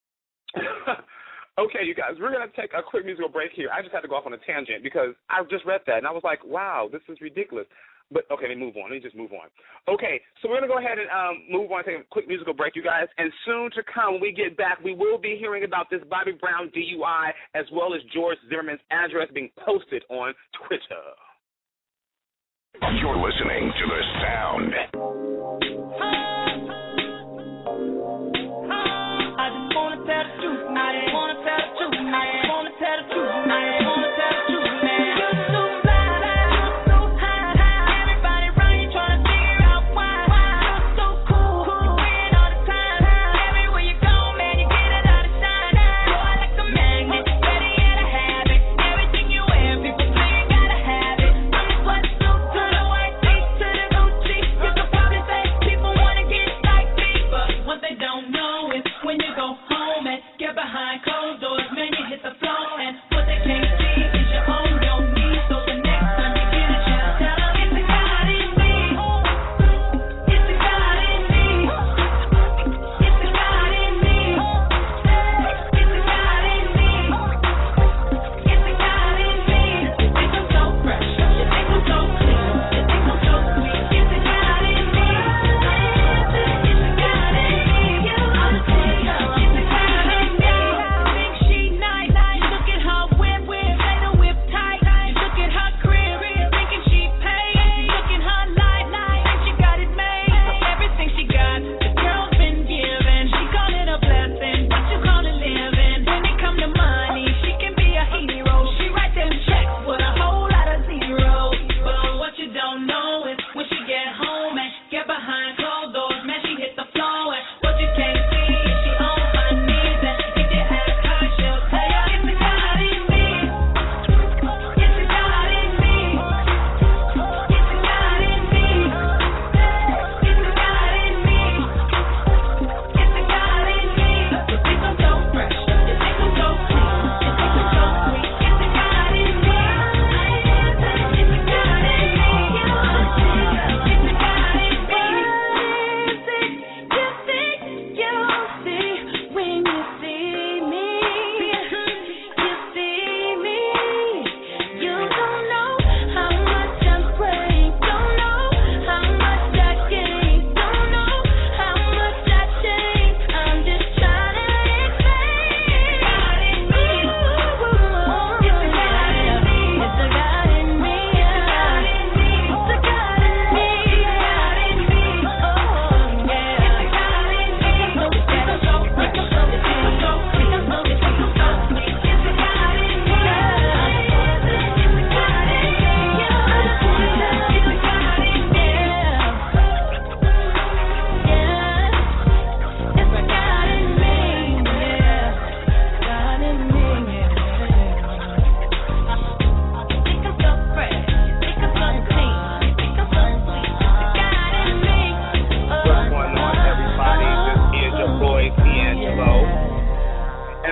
okay, you guys, we're going to take a quick musical break here. I just had to go off on a tangent because I just read that, and I was like, wow, this is ridiculous. But, okay, let me move on. Let me just move on. Okay, so we're going to go ahead and um, move on, take a quick musical break, you guys. And soon to come, when we get back, we will be hearing about this Bobby Brown D U I as well as George Zimmerman's address being posted on Twitter. You're listening to The Sound.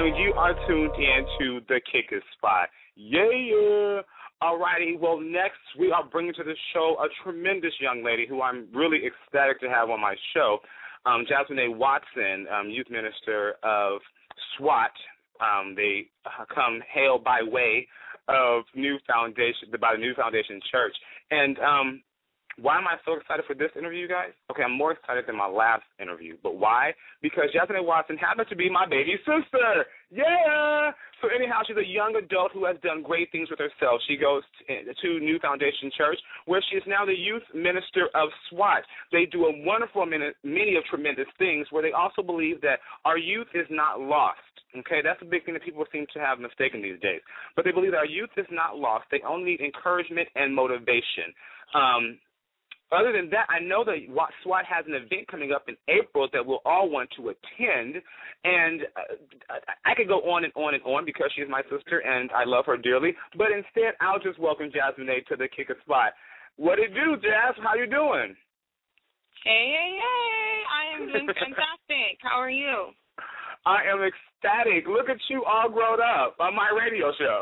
morning. You are tuned in to the Kicker Spot. Yeah. All righty. Well, next we are bringing to the show a tremendous young lady who I'm really ecstatic to have on my show, um, Jasmine A. Watson, um, youth minister of SWAT. Um, they uh, come hail by way of New Foundation, by the New Foundation Church. And um, why am I so excited for this interview, guys? Okay, I'm more excited than my last interview. But why? Because Jasmine Watson happens to be my baby sister. Yeah! So anyhow, she's a young adult who has done great things with herself. She goes to New Foundation Church, where she is now the youth minister of SWAT. They do a wonderful many, many of tremendous things where they also believe that our youth is not lost. Okay, that's a big thing that people seem to have mistaken these days. But they believe that our youth is not lost. They only need encouragement and motivation. Um, Other than that, I know that SWAT has an event coming up in April that we'll all want to attend, and uh, I could go on and on and on because she's my sister and I love her dearly, but instead I'll just welcome Jasmine A. to the Kicker Spot. What it do, Jas? How you doing? Hey, hey, hey. I am doing fantastic. How are you? I am ecstatic. Look at you all grown up on my radio show.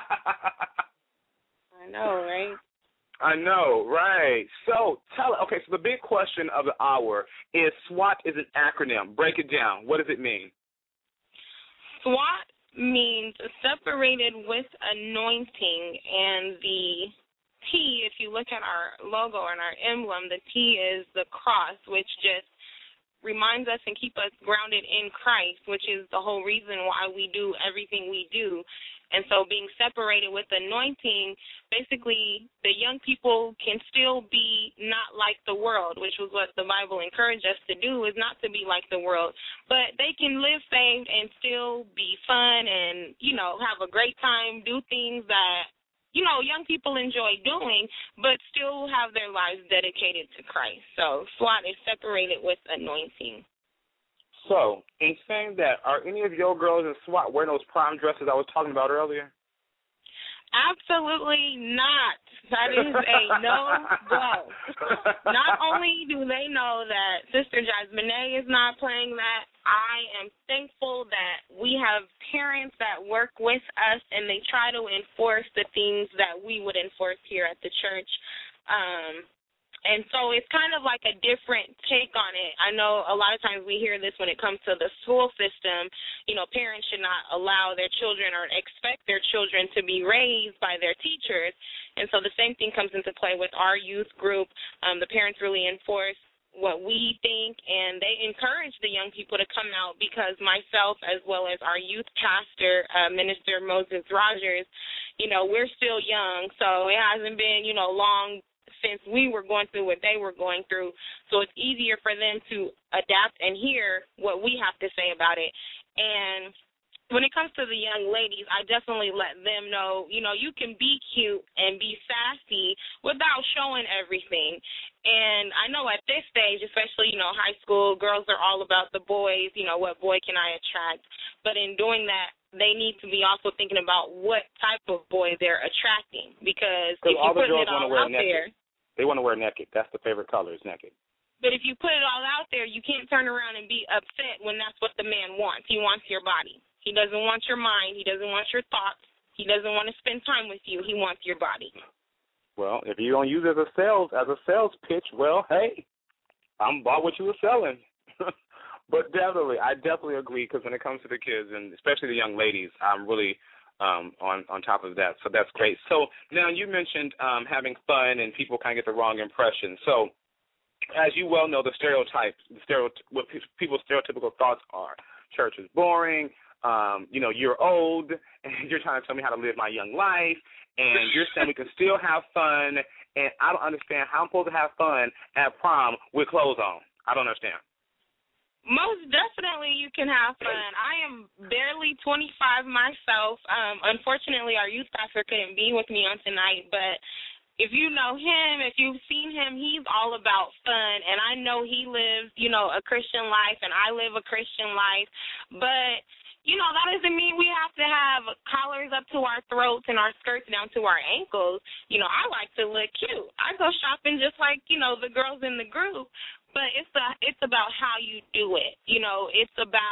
I know, right? I know, right. So tell okay, so the big question of the hour is SWAT is an acronym. Break it down. What does it mean? SWAT means separated with anointing, and the T, if you look at our logo and our emblem, the T is the cross, which just reminds us and keep us grounded in Christ, which is the whole reason why we do everything we do. And so being separated with anointing, basically the young people can still be not like the world, which was what the Bible encouraged us to do, is not to be like the world. But they can live saved and still be fun and, you know, have a great time, do things that, you know, young people enjoy doing, but still have their lives dedicated to Christ. So SWAT is separated with anointing. So, in saying that, are any of your girls in SWAT wearing those prom dresses I was talking about earlier? Absolutely not. That is a no-go. Not only do they know that Sister Jasmine is not playing that, I am thankful that we have parents that work with us and they try to enforce the things that we would enforce here at the church. Um And so it's kind of like a different take on it. I know a lot of times we hear this when it comes to the school system. You know, parents should not allow their children or expect their children to be raised by their teachers. And so the same thing comes into play with our youth group. Um, the parents really enforce what we think, and they encourage the young people to come out because myself, as well as our youth pastor, uh, Minister Moses Rogers, you know, we're still young, so it hasn't been, you know, long since we were going through what they were going through. So it's easier for them to adapt and hear what we have to say about it. And when it comes to the young ladies, I definitely let them know, you know, you can be cute and be sassy without showing everything. And I know at this stage, especially, you know, high school, girls are all about the boys, you know, what boy can I attract. But in doing that, they need to be also thinking about what type of boy they're attracting, because if you put it all out there, they want to wear naked. That's the favorite color, is naked. But if you put it all out there, you can't turn around and be upset when that's what the man wants. He wants your body. He doesn't want your mind. He doesn't want your thoughts. He doesn't want to spend time with you. He wants your body. Well, if you don't use it as a sales as a sales pitch, well, hey, I'm bought what you were selling. But definitely, I definitely agree, because when it comes to the kids, and especially the young ladies, I'm really um, on, on top of that. So that's great. So now you mentioned um, having fun and people kind of get the wrong impression. So as you well know, the stereotypes, the stereo, what people's stereotypical thoughts are: church is boring, um, you know, you're old, and you're trying to tell me how to live my young life, and you're saying we can still have fun, and I don't understand how I'm supposed to have fun at prom with clothes on. I don't understand. Most definitely you can have fun. I am barely twenty-five myself. Um, unfortunately, our youth pastor couldn't be with me on tonight, but if you know him, if you've seen him, he's all about fun, and I know he lives, you know, a Christian life, and I live a Christian life, but you know, that doesn't mean we have to have collars up to our throats and our skirts down to our ankles. You know, I like to look cute. I go shopping just like, you know, the girls in the group, but it's a, it's about how you do it. You know, it's about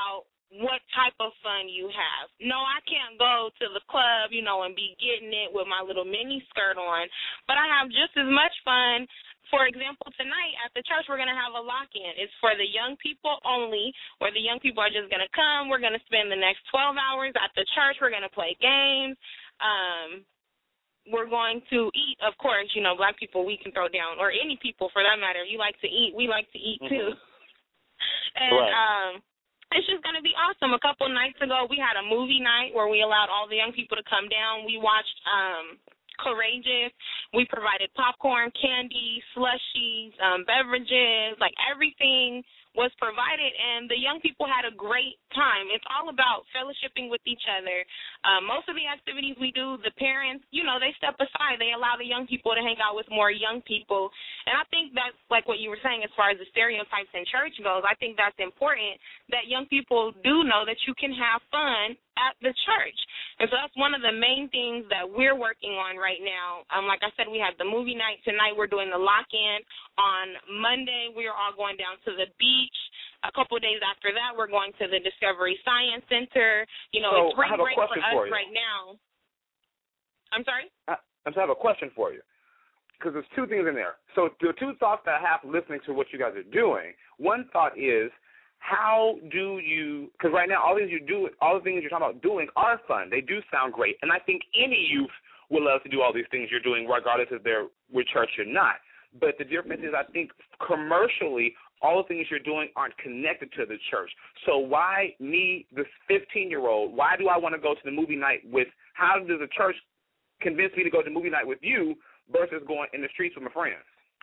what type of fun you have. No, I can't go to the club, you know, and be getting it with my little mini skirt on, but I have just as much fun. For example, tonight at the church, we're going to have a lock-in. It's for the young people only, where the young people are just going to come. We're going to spend the next twelve hours at the church. We're going to play games. Um, we're going to eat, of course. You know, black people, we can throw down, or any people for that matter. You like to eat, we like to eat too. Mm-hmm. And right. um, it's just going to be awesome. A couple nights ago, we had a movie night where we allowed all the young people to come down. We watched um, Courageous. We provided popcorn, candy, slushies, um, beverages, like everything was provided, and the young people had a great time. It's all about fellowshipping with each other. Uh, most of the activities we do, the parents, you know, they step aside. They allow the young people to hang out with more young people. And I think that's like what you were saying as far as the stereotypes in church goes. I think that's important that young people do know that you can have fun at the church. And so that's one of the main things that we're working on right now. Um, like I said, we have the movie night tonight. We're doing the lock-in. On Monday, we're all going down to the beach. A couple of days after that, we're going to the Discovery Science Center. You know, so it's great, I have a great for question us for you. right now. I'm sorry? I, I just have a question for you, because there's two things in there. So there are two thoughts that I have listening to what you guys are doing. One thought is, how do you, because right now all the things you do, all the things you're talking about doing are fun. They do sound great. And I think any youth would love to do all these things you're doing, regardless if they're with church or not. But the difference is, I think commercially, all the things you're doing aren't connected to the church. So why me, this fifteen-year-old, why do I want to go to the movie night with, how does the church convince me to go to the movie night with you versus going in the streets with my friends?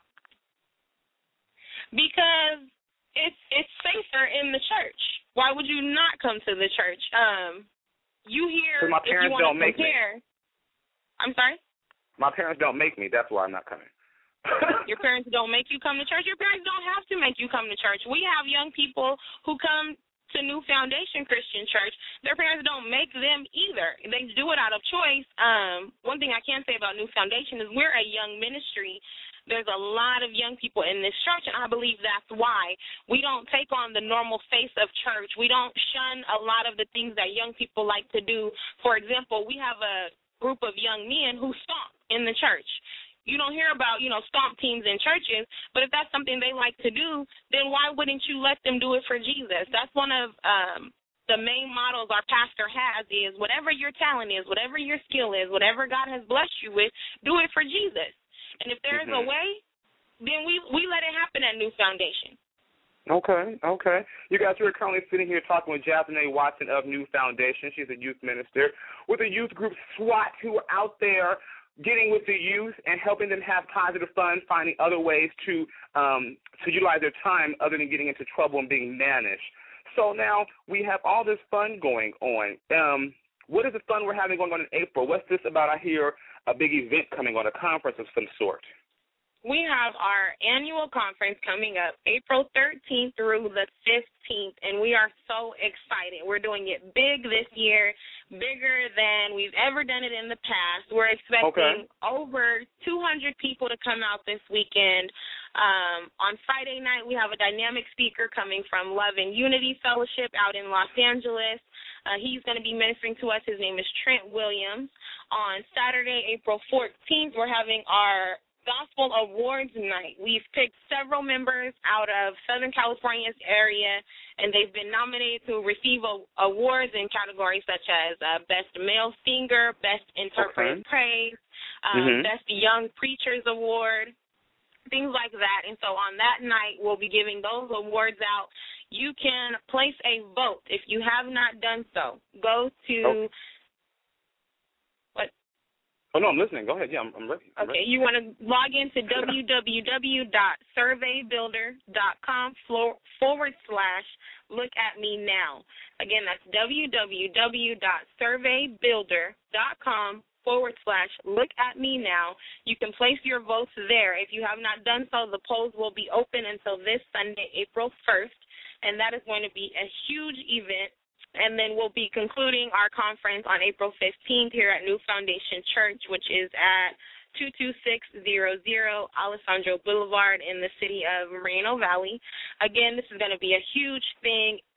Because it's it's safer in the church. Why would you not come to the church? Um, you hear, my if you parents want don't to make compare. Me. I'm sorry? My parents don't make me. That's why I'm not coming. Your parents don't make you come to church? Your parents don't have to make you come to church. We have young people who come to New Foundation Christian Church. Their parents don't make them either. They do it out of choice. Um, one thing I can say about New Foundation is we're a young ministry. There's a lot of young people in this church, and I believe that's why. We don't take on the normal face of church. We don't shun a lot of the things that young people like to do. For example, we have a group of young men who stomp in the church. You don't hear about, you know, stomp teams in churches, but if that's something they like to do, then why wouldn't you let them do it for Jesus? That's one of um, the main models our pastor has is whatever your talent is, whatever your skill is, whatever God has blessed you with, do it for Jesus. And if there is mm-hmm. a way, then we, we let it happen at New Foundation. Okay, okay. You guys are currently sitting here talking with Jasmine A. Watson of New Foundation. She's a youth minister with a youth group, SWAT, who are out there getting with the youth and helping them have positive fun, finding other ways to um, to utilize their time other than getting into trouble and being managed. So now we have all this fun going on. Um, what is the fun we're having going on in April? What's this about? I hear a big event coming on, a conference of some sort. We have our annual conference coming up April thirteenth through the fifteenth, and we are so excited. We're doing it big this year, bigger than we've ever done it in the past. We're expecting okay. over two hundred people to come out this weekend. Um, on Friday night, we have a dynamic speaker coming from Love and Unity Fellowship out in Los Angeles. Uh, he's going to be ministering to us. His name is Trent Williams. On Saturday, April fourteenth, we're having our Gospel Awards Night. We've picked several members out of Southern California's area, and they've been nominated to receive a, awards in categories such as uh, Best Male Singer, Best Interpretive okay. Praise, um, mm-hmm. Best Young Preachers Award, things like that. And so on that night, we'll be giving those awards out. You can place a vote if you have not done so. Go to... Oh. Oh, no, I'm listening. Go ahead. Yeah, I'm, I'm ready. I'm okay, ready. You want to log into w w w dot survey builder dot com forward slash look at me now. Again, that's w w w dot survey builder dot com forward slash look at me now. You can place your votes there. If you have not done so, the polls will be open until this Sunday, April first, and that is going to be a huge event. And then we'll be concluding our conference on April fifteenth here at New Foundation Church, which is at two two six zero zero Alessandro Boulevard in the city of Moreno Valley. Again, this is going to be a huge thing.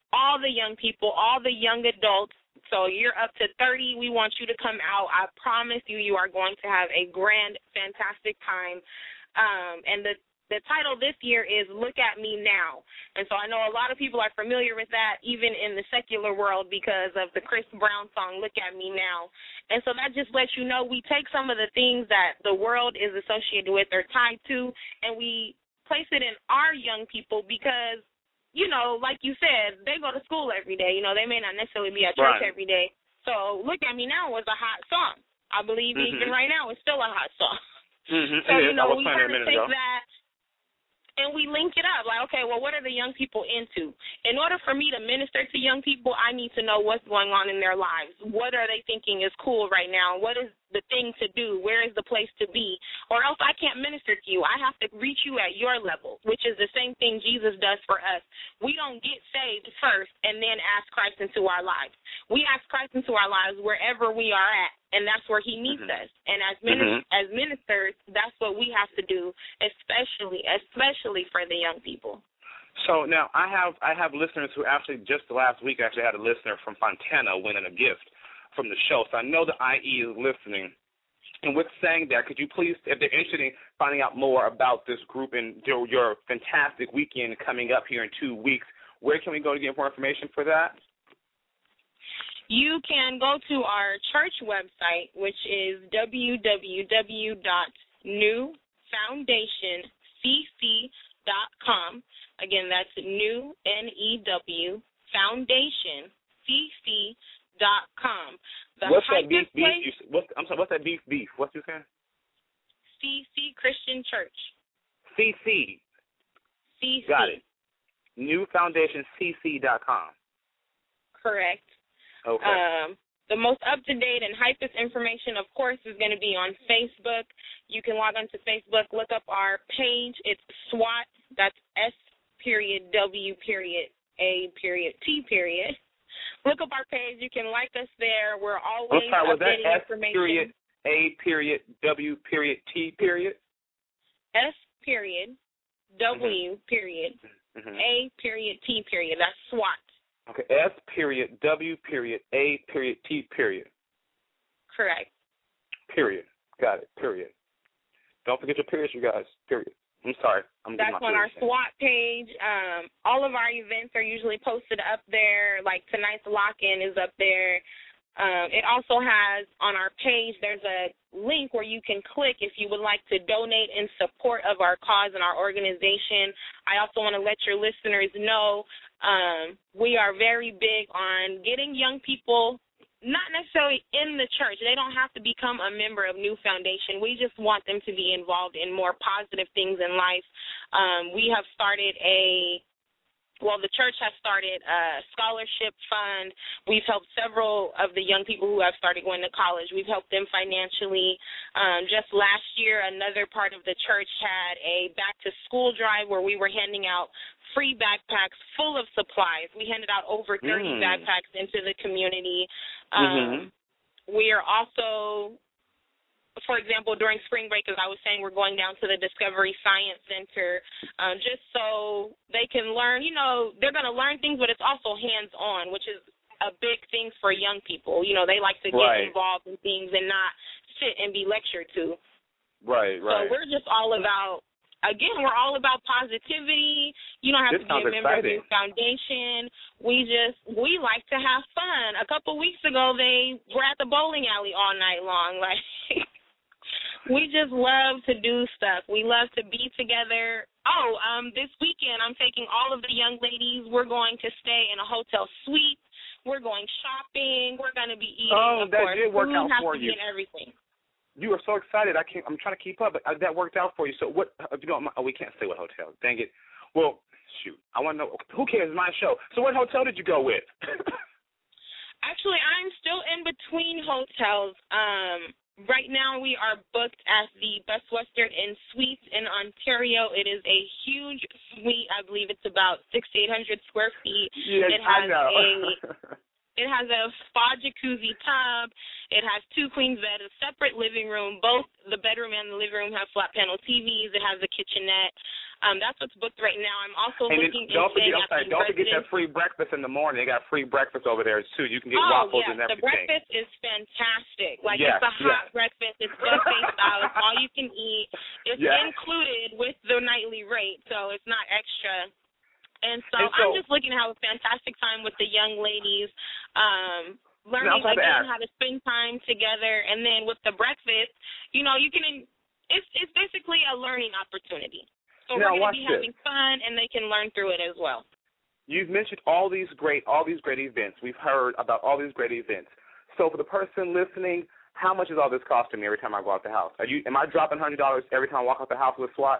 all the young people, all the young adults. So you're up to thirty. We want you to come out. I promise you, you are going to have a grand, fantastic time. Um, and the The title this year is Look at Me Now. And so I know a lot of people are familiar with that, even in the secular world, because of the Chris Brown song, Look at Me Now. And so that just lets you know we take some of the things that the world is associated with or tied to, and we place it in our young people because, you know, like you said, they go to school every day. You know, they may not necessarily be at church Right. every day. So Look at Me Now was a hot song. I believe mm-hmm. even right now it's still a hot song. Mm-hmm. So, it you is. know, I was we playing it a kind of minute take ago. that and we link it up. Like, okay, well, what are the young people into? In order for me to minister to young people, I need to know what's going on in their lives. What are they thinking is cool right now? What is the thing to do? Where is the place to be? Or else I can't minister to you. I have to reach you at your level, which is the same thing Jesus does for us. We don't get saved first and then ask Christ into our lives. We ask Christ into our lives wherever we are at, and that's where he meets mm-hmm. us. And as ministers, mm-hmm. as ministers, that's what we have to do, especially especially for the young people. So now I have I have listeners who actually just last week actually had a listener from Fontana winning a gift from the show. So I know the I E is listening. And with saying that, could you please, if they're interested in finding out more about this group and your, your fantastic weekend coming up here in two weeks, where can we go to get more information for that? You can go to our church website, which is w w w dot new foundation c c dot com. Again, that's new, N E W, foundation c c dot com. The what's that beef beef? place, You, what's, I'm sorry, what's that beef beef? What's you saying? C C Christian Church. C C. C C. Got it. new foundation c c dot com. Correct. Okay. Um, the most up-to-date and hypest information, of course, is going to be on Facebook. You can log on to Facebook, look up our page. It's SWAT. That's S period W period A period T period. Look up our page. You can like us there. We're always I'm sorry, was that updating S information. period A period W period T period? S period W mm-hmm. period mm-hmm. A period T period. That's SWAT. Okay, S period W period A period T period. Correct. Period. Got it. Period. Don't forget your periods, you guys. Period. I'm sorry. I'm That's my on our thing. SWAT page. Um, all of our events are usually posted up there. Like tonight's lock-in is up there. Um, it also has on our page, there's a link where you can click if you would like to donate in support of our cause and our organization. I also want to let your listeners know um, we are very big on getting young people, not necessarily in the church. They don't have to become a member of New Foundation. We just want them to be involved in more positive things in life. Um, we have started a Well, the church has started a scholarship fund. We've helped several of the young people who have started going to college. We've helped them financially. Um, just last year, another part of the church had a back-to-school drive where we were handing out free backpacks full of supplies. We handed out over thirty mm. backpacks into the community. Um, mm-hmm. We are also, for example, during spring break, as I was saying, we're going down to the Discovery Science Center um, just so they can learn. You know, they're going to learn things, but it's also hands-on, which is a big thing for young people. You know, they like to get right. involved in things and not sit and be lectured to. Right, right. So we're just all about, again, we're all about positivity. You don't have this to be a member exciting. of your foundation. We just, we like to have fun. A couple weeks ago, they were at the bowling alley all night long. Like, we just love to do stuff. We love to be together. Oh, um, this weekend I'm taking all of the young ladies. We're going to stay in a hotel suite. We're going shopping. We're going to be eating. Oh, of that course. did work Food out has for to be you. in everything. You are so excited. I can't. I'm trying to keep up, but that worked out for you. So what? If you don't, mind, oh, we can't stay with hotels. Dang it. Well, shoot. I want to know. Who cares? It's my show. So what hotel did you go with? Actually, I'm still in between hotels. Um, right now we are booked at the Best Western Inn Suites in Ontario. It is a huge suite. I believe it's about sixty-eight hundred square feet. Yes, it has I know. a It has a spa jacuzzi tub. It has two queen beds, a separate living room. Both the bedroom and the living room have flat panel T Vs. It has a kitchenette. Um, that's what's booked right now. I'm also and looking don't into forget, I'm sorry, don't forget residence. that free breakfast in the morning. They got free breakfast over there too. You can get oh, waffles yes, and everything. The breakfast is fantastic. Like yes, it's a hot yes. breakfast. It's buffet style. It's all you can eat. It's yes. included with the nightly rate, so it's not extra. And so, and so I'm just looking to have a fantastic time with the young ladies. Um, learning again ask. how to spend time together, and then with the breakfast, you know, you can. It's it's basically a learning opportunity. So now, we're going to be this. having fun, and they can learn through it as well. You've mentioned all these great, all these great events. We've heard about all these great events. So for the person listening, how much is all this costing me every time I go out the house? Are you? Am I dropping one hundred dollars every time I walk out the house with SWAT?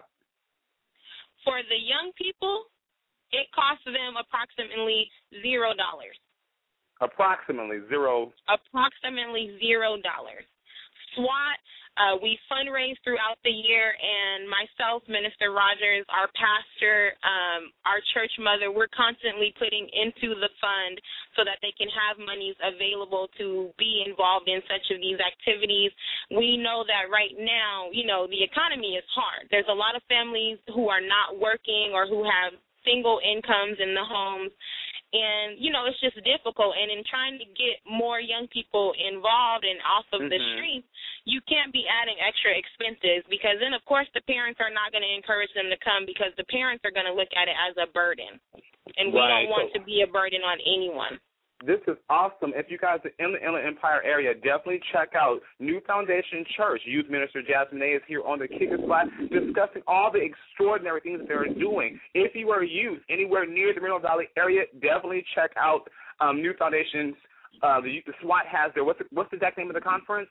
For the young people, it costs them approximately zero dollars. Approximately zero. Approximately zero dollars. SWAT. Uh, we fundraise throughout the year, and myself, Minister Rogers, our pastor, um, our church mother, we're constantly putting into the fund so that they can have monies available to be involved in such of these activities. We know that right now, you know, the economy is hard. There's a lot of families who are not working or who have single incomes in the homes. And, you know, it's just difficult. And in trying to get more young people involved and off of mm-hmm. the streets, you can't be adding extra expenses because then, of course, the parents are not going to encourage them to come because the parents are going to look at it as a burden. And we right. don't want so, to be a burden on anyone. This is awesome. If you guys are in the Inland Empire area, definitely check out New Foundation Church. Youth Minister Jasmine A is here on the Kicker Spot discussing all the extraordinary things that they're doing. If you are youth anywhere near the Moreno Valley area, definitely check out um, New Foundation's, uh, the, the SWAT has their, what's the, what's the exact name of the conference?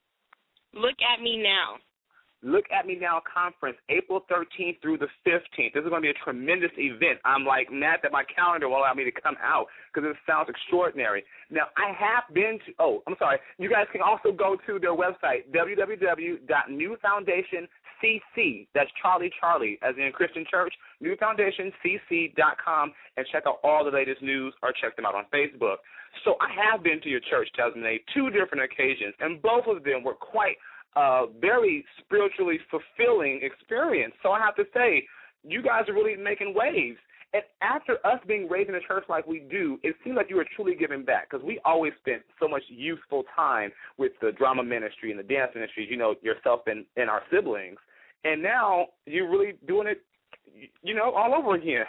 Look at Me Now. Look at Me Now conference, April thirteenth through the fifteenth. This is going to be a tremendous event. I'm like mad that my calendar will allow me to come out because it sounds extraordinary. Now, I have been to, oh, I'm sorry. You guys can also go to their website, w w w dot new foundation c c, that's Charlie Charlie, as in Christian Church, new foundation c c dot com, and check out all the latest news or check them out on Facebook. So I have been to your church, Jasmine, two different occasions, and both of them were quite Uh, very spiritually fulfilling experience. So I have to say, you guys are really making waves. And after us being raised in a church like we do, it seems like you are truly giving back because we always spent so much youthful time with the drama ministry and the dance ministry, you know, yourself and, and our siblings. And now you're really doing it, you know, all over again.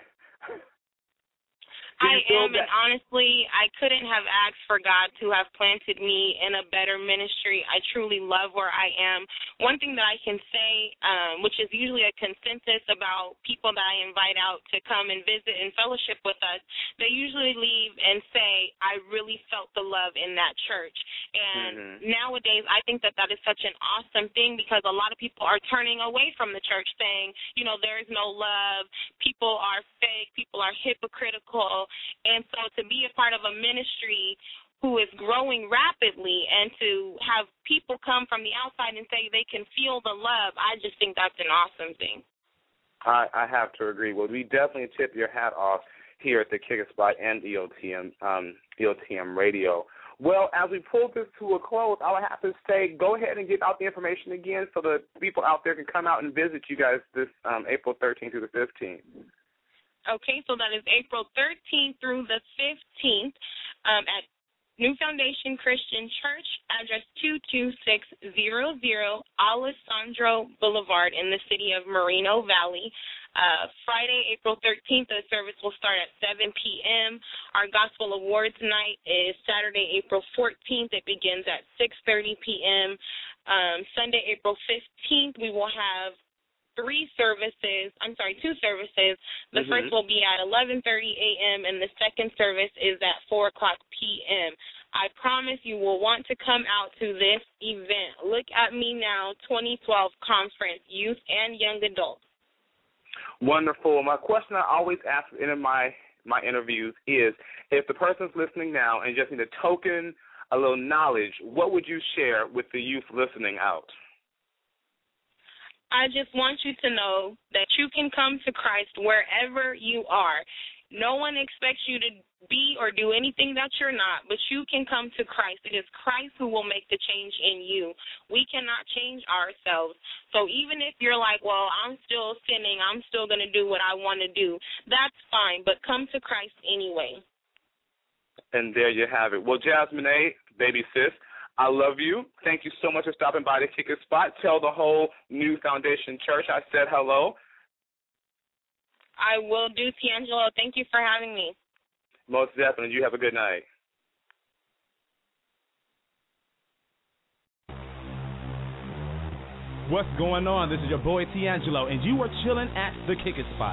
I am, and honestly, I couldn't have asked for God to have planted me in a better ministry. I truly love where I am. One thing that I can say, um, which is usually a consensus about people that I invite out to come and visit and fellowship with us, they usually leave and say, I really felt the love in that church. And mm-hmm. nowadays, I think that that is such an awesome thing because a lot of people are turning away from the church saying, you know, there is no love, people are fake, people are hypocritical. And so to be a part of a ministry who is growing rapidly and to have people come from the outside and say they can feel the love, I just think that's an awesome thing. I, I have to agree. Well, we definitely tip your hat off here at the Kicker Spot and E O T M, um, E O T M Radio. Well, as we pull this to a close, I would have to say go ahead and give out the information again so the people out there can come out and visit you guys this um, April thirteenth through the fifteenth. Okay, so that is April thirteenth through the fifteenth um, at New Foundation Christian Church, address two two six zero zero Alessandro Boulevard in the city of Moreno Valley. Uh, Friday, April thirteenth, the service will start at seven p.m. Our Gospel Awards night is Saturday, April fourteenth. It begins at six thirty p.m. Um, Sunday, April fifteenth, we will have three services, I'm sorry, two services. The mm-hmm. first will be at eleven thirty a.m. and the second service is at four o'clock p.m. I promise you will want to come out to this event. Look at Me Now twenty twelve Conference, Youth and Young Adults. Wonderful. My question I always ask in my, my interviews is, if the person's listening now and just need a token, a little knowledge, what would you share with the youth listening out? I just want you to know that you can come to Christ wherever you are. No one expects you to be or do anything that you're not, but you can come to Christ. It is Christ who will make the change in you. We cannot change ourselves. So even if you're like, well, I'm still sinning, I'm still going to do what I want to do, that's fine, but come to Christ anyway. And there you have it. Well, Jasmine A., baby sis, I love you. Thank you so much for stopping by the Kick It Spot. Tell the whole New Foundation Church I said hello. I will do, Tiangelo. Thank you for having me. Most definitely. You have a good night. What's going on? This is your boy Tiangelo, and you are chilling at the Kick It Spot.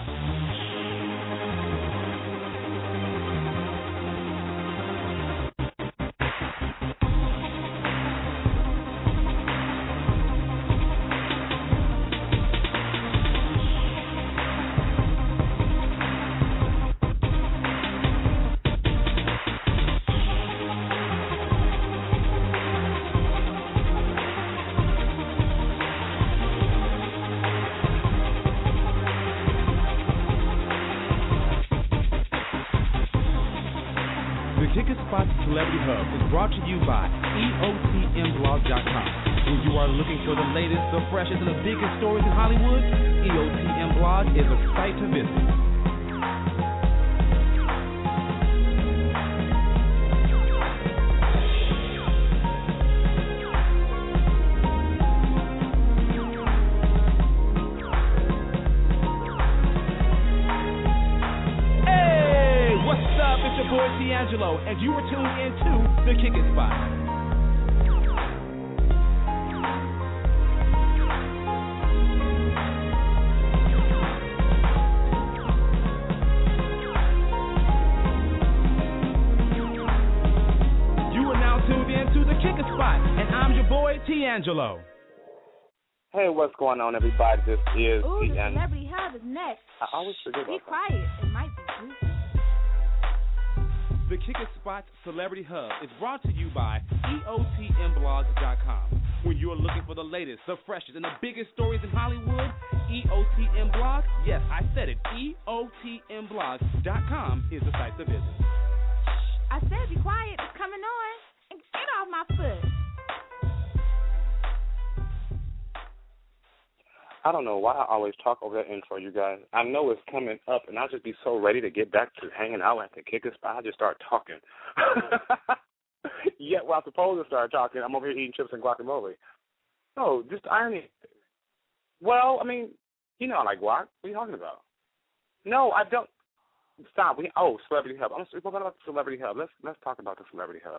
Celebrity Hub is brought to you by E O T M blog dot com. When you are looking for the latest, the freshest, and the biggest stories in Hollywood, E O T M Blog is a site to visit. Tiangelo, and you are tuned into the Kick It Spot. You are now tuned into the Kick It Spot, and I'm your boy Tiangelo. Hey, what's going on, everybody? This is Ooh, the Tiangelo. Celebrity Hub is next. I always forget about Be that. quiet. It might be juicy. The Kick It Spot Celebrity Hub is brought to you by E O T M blog dot com. When you're looking for the latest, the freshest, and the biggest stories in Hollywood, E O T M Blog, yes, I said it, E O T M blog dot com is the site to visit. I said be quiet. It's coming on. And get off my foot. I don't know why I always talk over that intro, you guys. I know it's coming up, and I'll just be so ready to get back to hanging out at the Kick It Spot. I just start talking. Yet, while I'm supposed to start talking, I'm over here eating chips and guacamole. No, just irony. Well, I mean, you know I like guac. What are you talking about? No, I don't. Stop. We Oh, Celebrity Hub. I'm we're talking about the Celebrity Hub. Let's let's talk about the Celebrity Hub.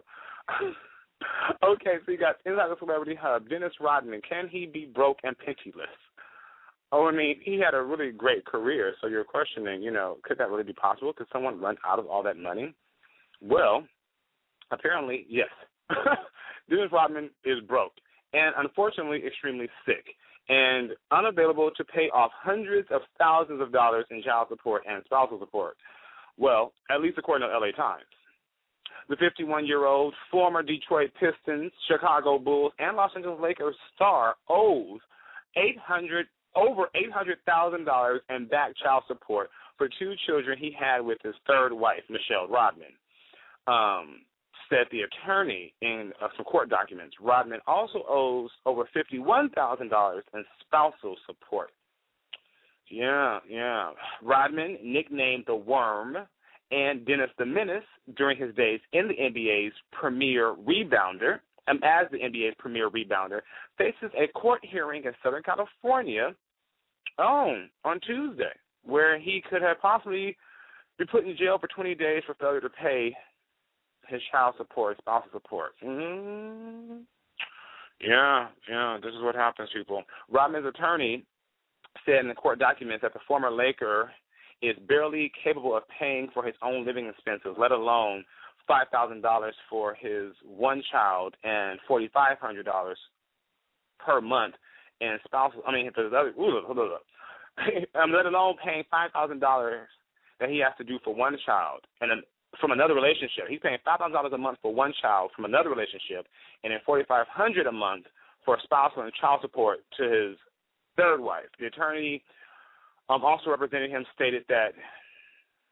Okay, so you got inside the Celebrity Hub, Dennis Rodman. Can he be broke and pinchy-less? Oh, I mean, he had a really great career, so you're questioning, you know, could that really be possible? Could someone run out of all that money? Well, apparently, yes. Dennis Rodman is broke and, unfortunately, extremely sick and unavailable to pay off hundreds of thousands of dollars in child support and spousal support. Well, at least according to L A Times. The fifty-one-year-old former Detroit Pistons, Chicago Bulls, and Los Angeles Lakers star owes eight hundred over eight hundred thousand dollars in back child support for two children he had with his third wife, Michelle Rodman, um, said the attorney in uh, some court documents. Rodman also owes over fifty-one thousand dollars in spousal support. Yeah, yeah. Rodman, nicknamed the Worm, and Dennis the Menace during his days in the N B A's premier rebounder, um, as the N B A's premier rebounder, faces a court hearing in Southern California on, on Tuesday, where he could have possibly been put in jail for twenty days for failure to pay his child support, spousal support. Mm-hmm. Yeah, yeah, this is what happens, people. Rodman's attorney said in the court documents that the former Laker is barely capable of paying for his own living expenses, let alone five thousand dollars for his one child and four thousand five hundred dollars per month in spousal, I mean, for the other, ooh, hold on, um, let alone paying five thousand dollars that he has to do for one child and then from another relationship. He's paying five thousand dollars a month for one child from another relationship and then four thousand five hundred dollars a month for spousal and child support to his third wife. The attorney um, also representing him stated that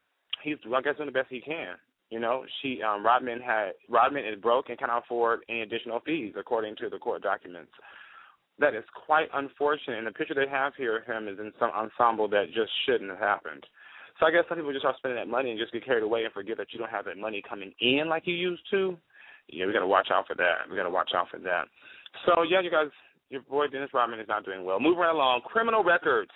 he's, I guess, doing the best he can. You know, she um, Rodman had Rodman is broke and cannot afford any additional fees, according to the court documents. That is quite unfortunate. And the picture they have here of him is in some ensemble that just shouldn't have happened. So I guess some people just start spending that money and just get carried away and forget that you don't have that money coming in like you used to. Yeah, we got to watch out for that. We got to watch out for that. So, yeah, you guys, your boy Dennis Rodman is not doing well. Moving right along, criminal records.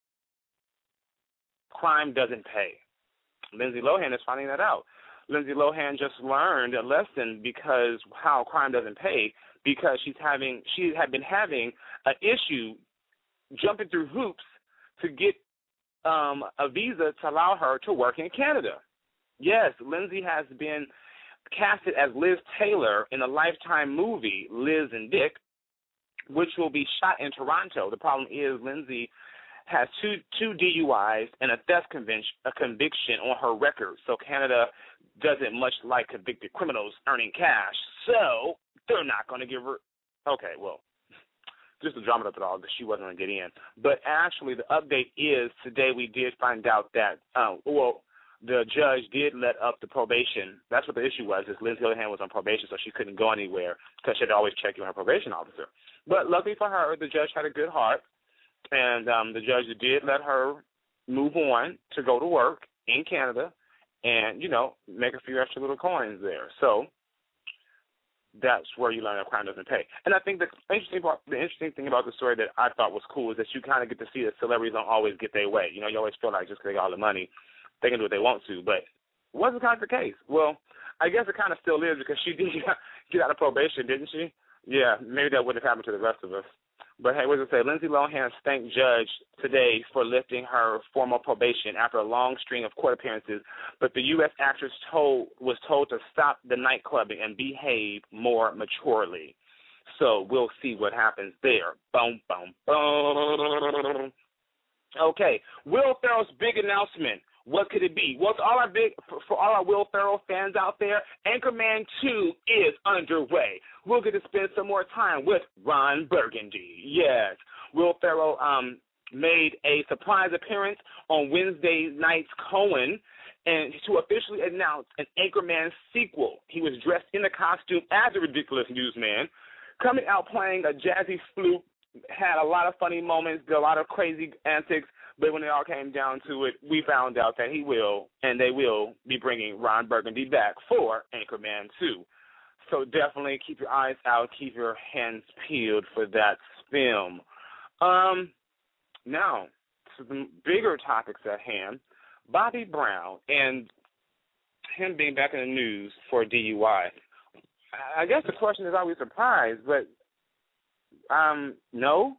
Crime doesn't pay. Lindsay Lohan is finding that out. Lindsay Lohan just learned a lesson because how crime doesn't pay because she's having she had been having an issue jumping through hoops to get um, a visa to allow her to work in Canada. Yes, Lindsay has been casted as Liz Taylor in a Lifetime movie, Liz and Dick, which will be shot in Toronto. The problem is Lindsay has two two D U Is and a theft conviction, a conviction on her record. So Canada doesn't much like convicted criminals earning cash. So they're not going to give her. Okay, well, just to drum it up at all, that she wasn't going to get in. But actually, the update is today we did find out that, um, well, the judge did let up the probation. That's what the issue was, is Lindsay Lohan was on probation, so she couldn't go anywhere because she had to always check in with her probation officer. But luckily for her, the judge had a good heart, and um, the judge did let her move on to go to work in Canada and, you know, make a few extra little coins there. So that's where you learn that crime doesn't pay. And I think the interesting part, the interesting thing about the story that I thought was cool is that you kind of get to see that celebrities don't always get their way. You know, you always feel like just because they got all the money, they can do what they want to. But wasn't kind of the case. Well, I guess it kind of still is because she did get out of probation, didn't she? Yeah, maybe that wouldn't have happened to the rest of us. But, hey, what does it say? Lindsay Lohan thanked judge today for lifting her formal probation after a long string of court appearances, but the U S actress told was told to stop the nightclubbing and behave more maturely. So we'll see what happens there. Boom, boom, boom. Okay, Will Ferrell's big announcement. What could it be? Well, to all our big, for, for all our Will Ferrell fans out there, Anchorman two is underway. We'll get to spend some more time with Ron Burgundy. Yes, Will Ferrell um, made a surprise appearance on Wednesday night's Cohen and to officially announce an Anchorman sequel. He was dressed in the costume as a ridiculous newsman, coming out playing a jazzy flute, had a lot of funny moments, did a lot of crazy antics. But when it all came down to it, we found out that he will, and they will, be bringing Ron Burgundy back for Anchorman two. So definitely keep your eyes out, keep your hands peeled for that film. Um, now, to the bigger topics at hand, Bobby Brown and him being back in the news for D U I. I guess the question is, are we surprised? But, um, no.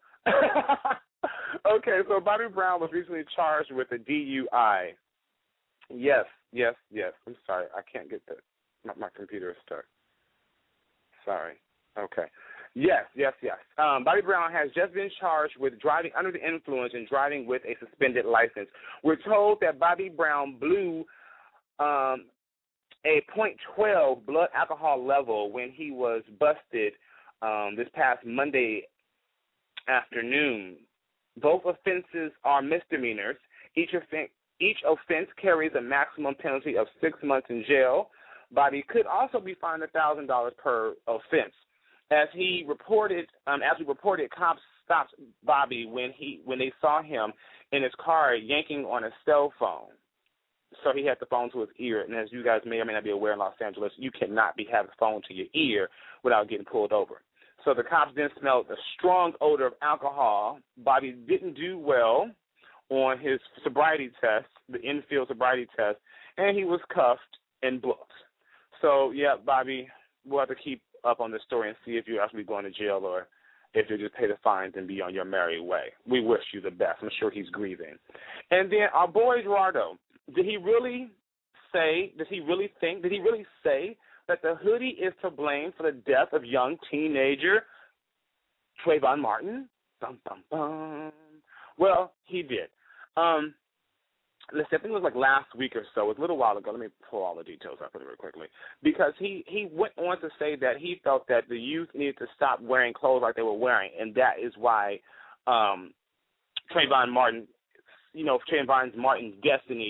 Okay, so Bobby Brown was recently charged with a D U I. Yes, yes, yes. I'm sorry. I can't get the my, my computer is stuck. Sorry. Okay. Yes, yes, yes. Um, Bobby Brown has just been charged with driving under the influence and driving with a suspended license. We're told that Bobby Brown blew um, a point one two blood alcohol level when he was busted um, this past Monday afternoon. Both offenses are misdemeanors. Each offense, each offense carries a maximum penalty of six months in jail. Bobby could also be fined one thousand dollars per offense. As he reported, um, as we reported, cops stopped Bobby when he when they saw him in his car yanking on a cell phone. So he had the phone to his ear, and as you guys may or may not be aware, in Los Angeles, you cannot be having the phone to your ear without getting pulled over. So the cops then smelled a strong odor of alcohol. Bobby didn't do well on his sobriety test, the infield sobriety test, and he was cuffed and booked. So, yeah, Bobby, we'll have to keep up on this story and see if you're actually going to jail or if you just pay the fines and be on your merry way. We wish you the best. I'm sure he's grieving. And then our boy Gerardo, did he really say, did he really think, did he really say that the hoodie is to blame for the death of young teenager Trayvon Martin? Bum, bum, bum. Well, he did. Um, let's see, I think it was like last week or so. It was a little while ago. Let me pull all the details up really, really quickly. Because he, he went on to say that he felt that the youth needed to stop wearing clothes like they were wearing, and that is why um, Trayvon Martin, you know, Trayvon Martin's destiny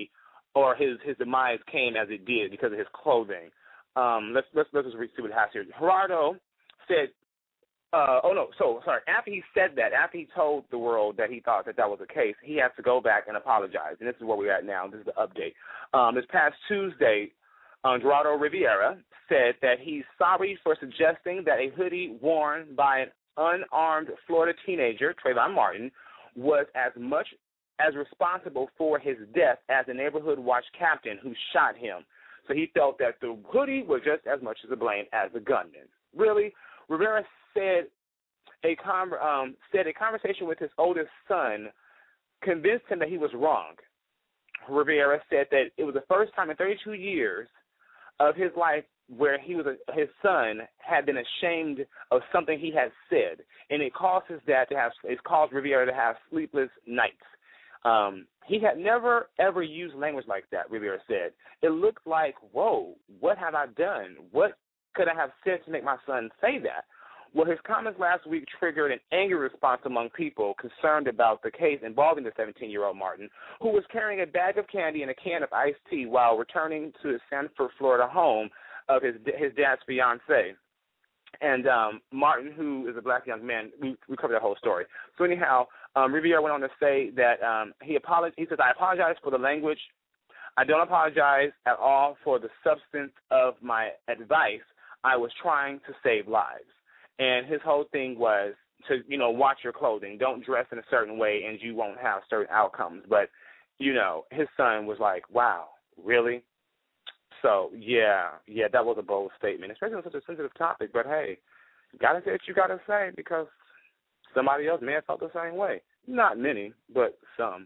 or his his demise came as it did because of his clothing. Um, let's let's let's just see what it has here. Gerardo said, uh, "Oh no, so sorry." After he said that, after he told the world that he thought that that was the case, he has to go back and apologize. And this is where we're at now. This is the update. Um, this past Tuesday, um, Gerardo Rivera said that he's sorry for suggesting that a hoodie worn by an unarmed Florida teenager, Trayvon Martin, was as much as responsible for his death as the neighborhood watch captain who shot him. So he felt that the hoodie was just as much as the blame as the gunman. Really, Rivera said a con- um, said a conversation with his oldest son convinced him that he was wrong. Rivera said that it was the first time in thirty-two years of his life where he was a, his son had been ashamed of something he had said, and it caused his dad to have it caused Rivera to have sleepless nights. Um, he had never ever used language like that, Rivera said. It looked like, whoa, what have I done? What could I have said to make my son say that? Well, his comments last week triggered an angry response among people concerned about the case involving the seventeen-year-old Martin, who was carrying a bag of candy and a can of iced tea while returning to his Sanford, Florida home of his his dad's fiancée. And um, Martin, who is a black young man, we, we covered that whole story. So anyhow, um, Rivera went on to say that um, he apologized. He says, "I apologize for the language. I don't apologize at all for the substance of my advice. I was trying to save lives." And his whole thing was to, you know, watch your clothing. Don't dress in a certain way and you won't have certain outcomes. But, you know, his son was like, wow, really? So, yeah, yeah, that was a bold statement, especially on such a sensitive topic. But, hey, you got to say what you got to say because somebody else may have felt the same way. Not many, but some.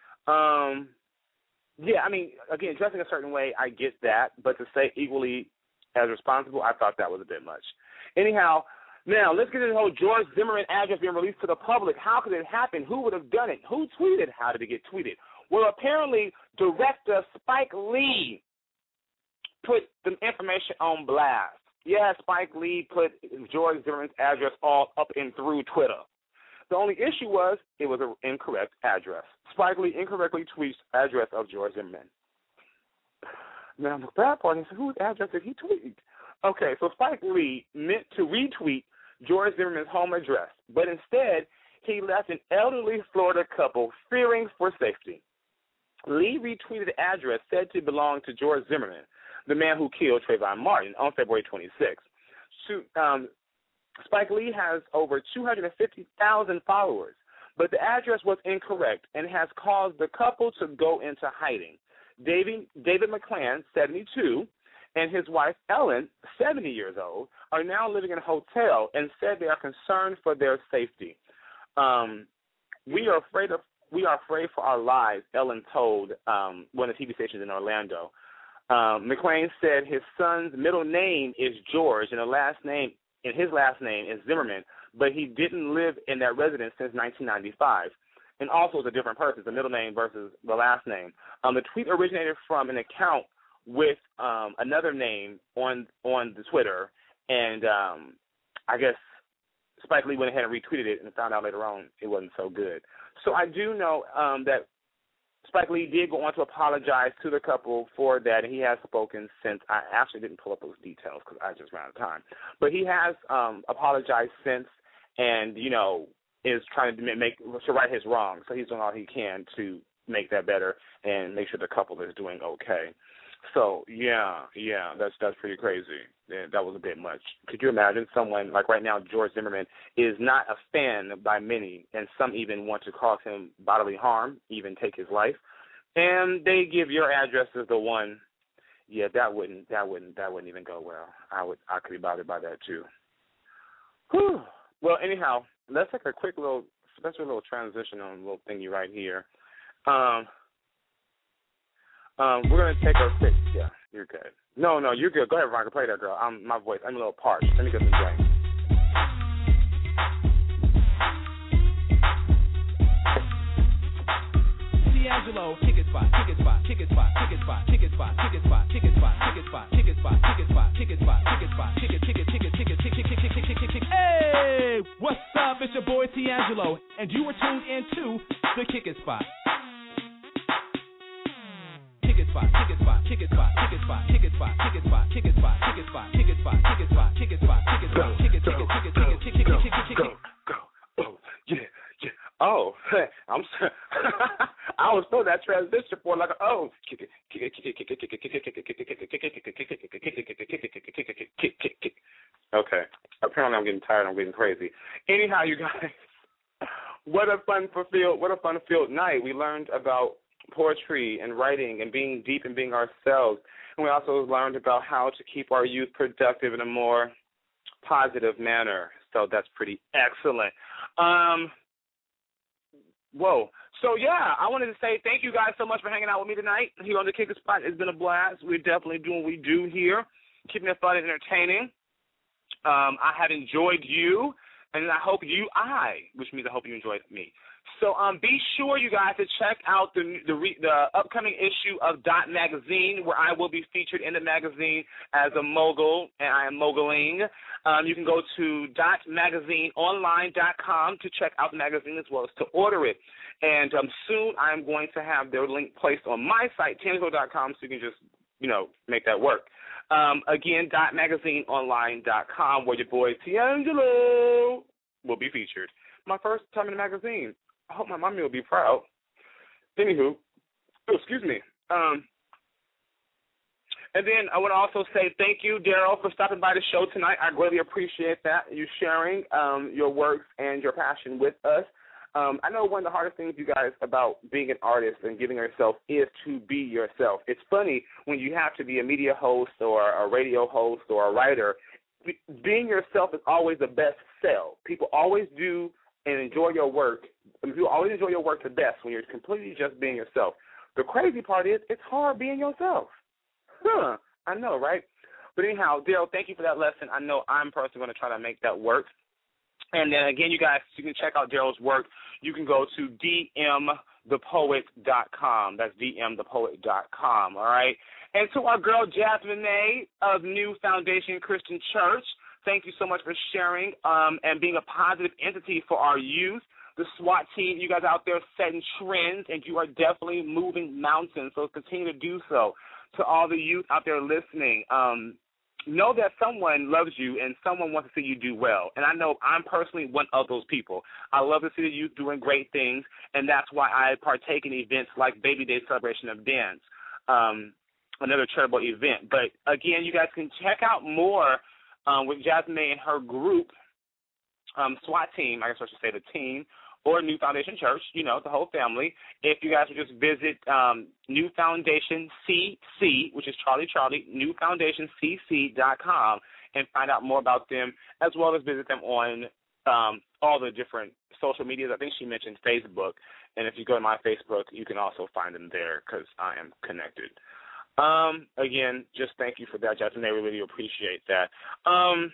Um, yeah, I mean, again, dressing a certain way, I get that. But to say equally as responsible, I thought that was a bit much. Anyhow, now, let's get into the whole George Zimmerman address being released to the public. How could it happen? Who would have done it? Who tweeted? How did it get tweeted? Well, apparently, director Spike Lee put the information on blast. Yeah, Spike Lee put George Zimmerman's address all up and through Twitter. The only issue was it was an incorrect address. Spike Lee incorrectly tweets address of George Zimmerman. Now, the bad part is, whose address did he tweet? Okay, so Spike Lee meant to retweet George Zimmerman's home address, but instead he left an elderly Florida couple fearing for safety. Lee retweeted the address said to belong to George Zimmerman, the man who killed Trayvon Martin, on February twenty-sixth. So, um, Spike Lee has over two hundred fifty thousand followers, but the address was incorrect and has caused the couple to go into hiding. David, David McClan, seventy-two, and his wife, Ellen, seventy years old, are now living in a hotel and said they are concerned for their safety. Um, we are afraid of we are afraid for our lives, Ellen told um, one of the T V stations in Orlando. Um, McClain said his son's middle name is George and the last name and his last name is Zimmerman, but he didn't live in that residence since nineteen ninety-five. And also it's a different person, the middle name versus the last name. Um, the tweet originated from an account with um, another name on on the Twitter, and um, I guess Spike Lee went ahead and retweeted it and found out later on it wasn't so good. So I do know um, that Spike Lee did go on to apologize to the couple for that, and he has spoken since. I actually didn't pull up those details because I just ran out of time. But he has um, apologized since and, you know, is trying to make to right his wrong. So he's doing all he can to make that better and make sure the couple is doing okay. So, yeah, yeah, that's that's pretty crazy. Yeah, that was a bit much. Could you imagine someone, like right now, George Zimmerman, is not a fan by many, and some even want to cause him bodily harm, even take his life, and they give your address as the one. Yeah, that wouldn't that wouldn't that wouldn't even go well. I would I could be bothered by that too. Whew. Well, anyhow, let's take a quick little let's do a little transition on a little thingy right here. Um. Um, we're gonna take a quick. Yeah, you're good. No, no, you're good. Go ahead, Veronica. Play that, girl. I'm my voice. I'm a little parched. Let me get some drink. D'Angelo, kick it spot, kick it spot, kick it spot, kick it spot, kick it spot, kick it spot, kick it spot, kick it spot, kick it spot, kick it spot, kick it spot, kick it spot, kick it, kick it, kick it, kick it, kick it, kick it, kick it, kick it. Hey, what's up? It's your boy D'Angelo, and you were tuned into the Kick It Spot. spot, kick it spot, kick it spot, kick it spot, kick it spot, kick it spot, kick it spot, kick it spot, kick it spot, kick it spot, kick it spot, kick it spot, kick it, kick it, kick it, kick it, kick it, kick it, kick it, kick it. Go, go, yeah, yeah. Oh, I'm. I was so that transition for like oh, kick it, kick it, kick it, kick it, kick it, kick it, kick it, kick it, kick it, kick it, kick it, kick it, kick it, kick it, kick it, kick it, kick it, kick it. Okay. Apparently, I'm getting tired. I'm getting crazy. Anyhow, you guys, what a fun fulfilled, what a fun filled night. We learned about poetry and writing and being deep and being ourselves, and we also learned about how to keep our youth productive in a more positive manner. So that's pretty excellent. Um. Whoa. So, yeah, I wanted to say thank you guys so much for hanging out with me tonight here on the Kicker Spot. It's been a blast. We're definitely doing what we do here, keeping it fun and entertaining. Um, I have enjoyed you, and I hope you, I, which means I hope you enjoyed me. So um, be sure, you guys, to check out the the, re, the upcoming issue of Dot Magazine, where I will be featured in the magazine as a mogul, and I am moguling. Um, you can go to dot magazine online dot com to check out the magazine as well as to order it. And um, soon I am going to have their link placed on my site, Tiangelo dot com, so you can just, you know, make that work. Um, again, dot magazine online dot com, where your boy Tiangelo will be featured. My first time in the magazine. I hope my mommy will be proud. Anywho, oh, excuse me. Um, and then I want to also say thank you, Daryl, for stopping by the show tonight. I greatly appreciate that, you sharing um, your works and your passion with us. Um, I know one of the hardest things, you guys, about being an artist and giving yourself is to be yourself. It's funny when you have to be a media host or a radio host or a writer. Being yourself is always the best sell. People always do and enjoy your work. You always enjoy your work the best when you're completely just being yourself. The crazy part is it's hard being yourself. Huh. I know, right? But anyhow, Daryl, thank you for that lesson. I know I'm personally going to try to make that work. And then, again, you guys, you can check out Daryl's work. You can go to d m the poet dot com. That's d m the poet dot com, all right? And to our girl, Jasmine A. of New Foundation Christian Church, thank you so much for sharing um, and being a positive entity for our youth. The SWAT team, you guys out there setting trends, and you are definitely moving mountains, so continue to do so. To all the youth out there listening, um, know that someone loves you and someone wants to see you do well. And I know I'm personally one of those people. I love to see the youth doing great things, and that's why I partake in events like Baby Day Celebration of Dance, um, another charitable event. But, again, you guys can check out more um, with Jasmine and her group, um, SWAT team, I guess I should say the team, or New Foundation Church, you know, the whole family. If you guys would just visit um, New Foundation C C, which is Charlie Charlie, new foundation c c dot com, and find out more about them, as well as visit them on um, all the different social medias. I think she mentioned Facebook, and if you go to my Facebook, you can also find them there because I am connected. Um, again, just thank you for that, Justin. I really appreciate that. Um,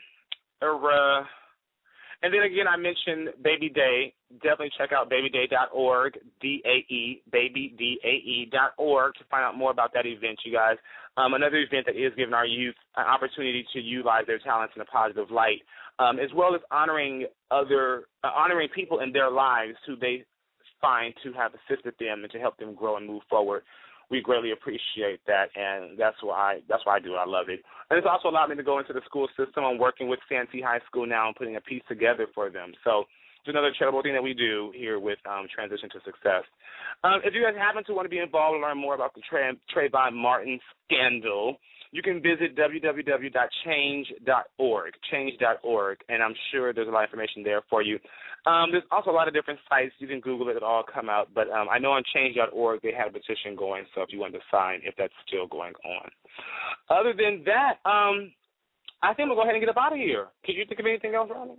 uh, And then, again, I mentioned Baby Day. Definitely check out baby day dot org, D A E, baby, D A E dot org to find out more about that event, you guys. Um, another event that is giving our youth an opportunity to utilize their talents in a positive light, um, as well as honoring other, uh, honoring people in their lives who they find to have assisted them and to help them grow and move forward. We greatly appreciate that, and that's why I, that's why I do it. I love it. And it's also allowed me to go into the school system. I'm working with Santee High School now and putting a piece together for them. So it's another charitable thing that we do here with um, Transition to Success. Um, if you guys happen to want to be involved and learn more about the Tra- Trayvon Martin scandal, you can visit w w w dot change dot org, change dot org, and I'm sure there's a lot of information there for you. Um, there's also a lot of different sites. You can Google it. It'll all come out. But um, I know on change dot org they had a petition going, so if you want to sign, if that's still going on. Other than that, um, I think we'll go ahead and get up out of here. Can you think of anything else, Ronnie?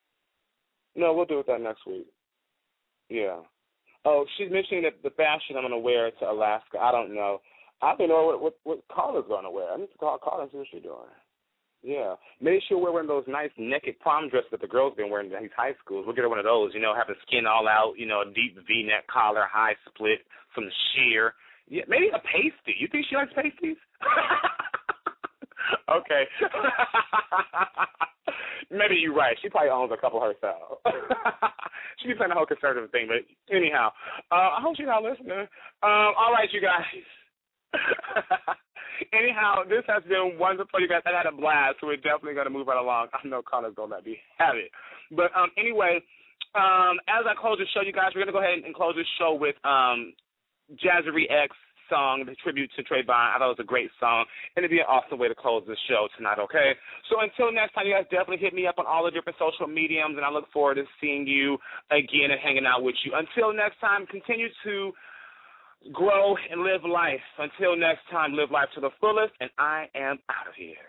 No, we'll do it that next week. Yeah. Oh, she's mentioning that the fashion I'm going to wear to Alaska. I don't know. I don't know what, what, what Carla's going to wear. I need to call Carla and see what she's doing. Yeah. Maybe she'll wear one of those nice naked prom dresses that the girls been wearing in these high schools. We'll get her one of those, you know, have the skin all out, you know, a deep V-neck collar, high split, some sheer. Yeah, maybe a pasty. You think she likes pasties? Okay. Maybe you're right. She probably owns a couple herself. She be playing the whole conservative thing, but anyhow, uh, I hope she's not listening. Um, all right, you guys. Anyhow, this has been wonderful. You guys, I had a blast, so we're definitely going to move right along. I know Connor's going to let me have it. But um, anyway, um, as I close the show, you guys, we're going to go ahead and close this show with um, Jazzery X song, the tribute to Trayvon. I thought it was a great song, and it'd be an awesome way to close this show tonight, okay? So until next time, you guys definitely hit me up on all the different social mediums, and I look forward to seeing you again and hanging out with you. Until next time, continue to grow and live life. Until next time, live life to the fullest, and I am out of here.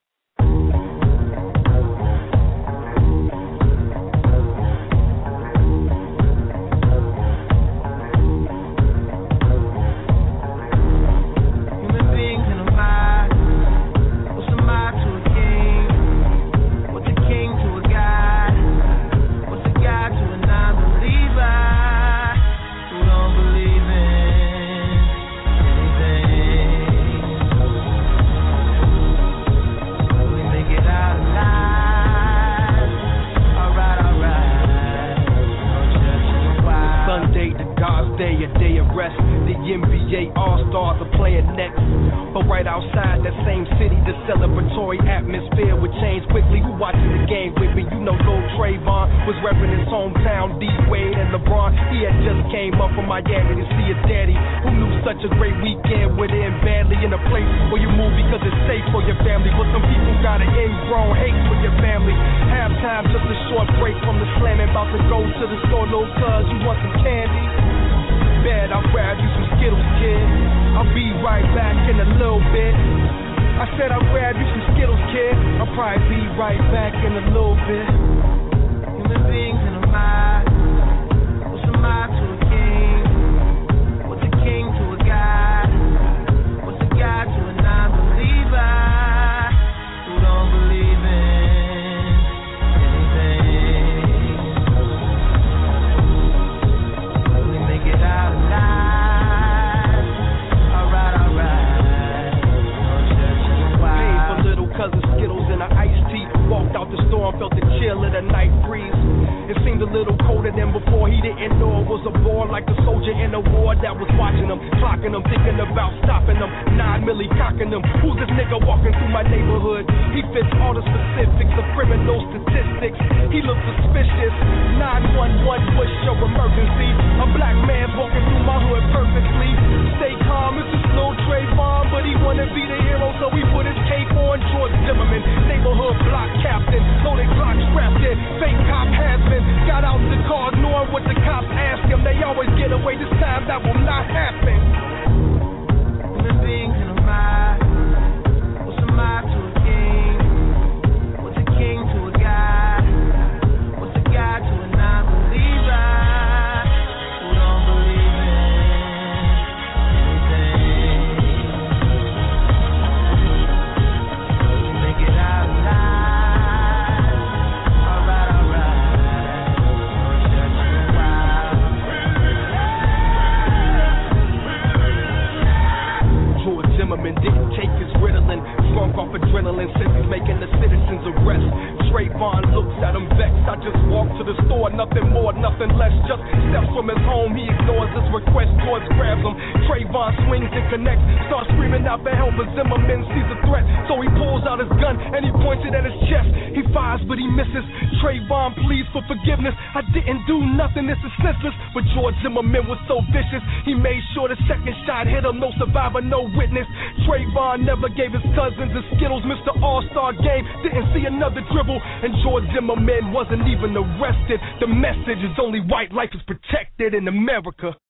N B A All-Stars are playing next. But right outside that same city, the celebratory atmosphere would change quickly. Who watching the game with me? You know Lil Trayvon was repping his hometown, D-Wade and LeBron. He had just came up from Miami to see his daddy, who knew such a great weekend would end badly in a place where you move because it's safe for your family. But some people got an ingrown hate for your family. Halftime, just a short break from the slamming. About to go to the store, little cuz, you want some candy? Bet I'll grab you some Skittles, kid. I'll be right back in a little bit. I said I'll grab you some Skittles, kid. I'll probably be right back in a little bit. Human beings in a mind. What's a mind to a king? What's a king to a god? What's a god to a non-believer who don't believe in cousin Skittles and an iced tea. Walked out the store and felt the chill of the night breeze. It seemed a little colder than before. He didn't know it was a war, like the soldier in the war that was watching him, clocking him, thinking about stopping him. Nine milli cocking him. Who's this nigga walking through my neighborhood? He fits all the specifics of criminal statistics. He looks suspicious. nine one one, what's your emergency? A black man's walking through my hood perfectly. Stay calm, it's just Lil Trayvon, but he wanna be the hero, so he put his cape on. George Zimmerman, neighborhood block captain, loaded Glock strapped in, fake cop has been. Got out the car, knowing what the cops ask him. They always get away, this time that will not happen. Human beings in a mind. What's a mind to a king? What's a king to a god? What's a god to a non-believer who don't believe in anything? We make it out alive. Alright, alright. George Zimmerman didn't take his Ritalin, drunk off adrenaline since he's making the citizens arrest. Trayvon looks at him vexed. I just walked to the store, nothing more, nothing less. Just steps from his home, he ignores his request. George grabs him, Trayvon swings and connects, starts screaming out for help, but Zimmerman sees a threat, so he pulls out his gun and he points it at his chest. He fires, but he misses. Trayvon pleads for forgiveness. I didn't do nothing, this is senseless. But George Zimmerman was so vicious, he made sure the second shot hit him. No survivor, no witness. Trayvon never gave his cousins the Skittles. Mister All-Star Game didn't see another dribble, and George Zimmerman wasn't even arrested. The message is only white life is protected in America.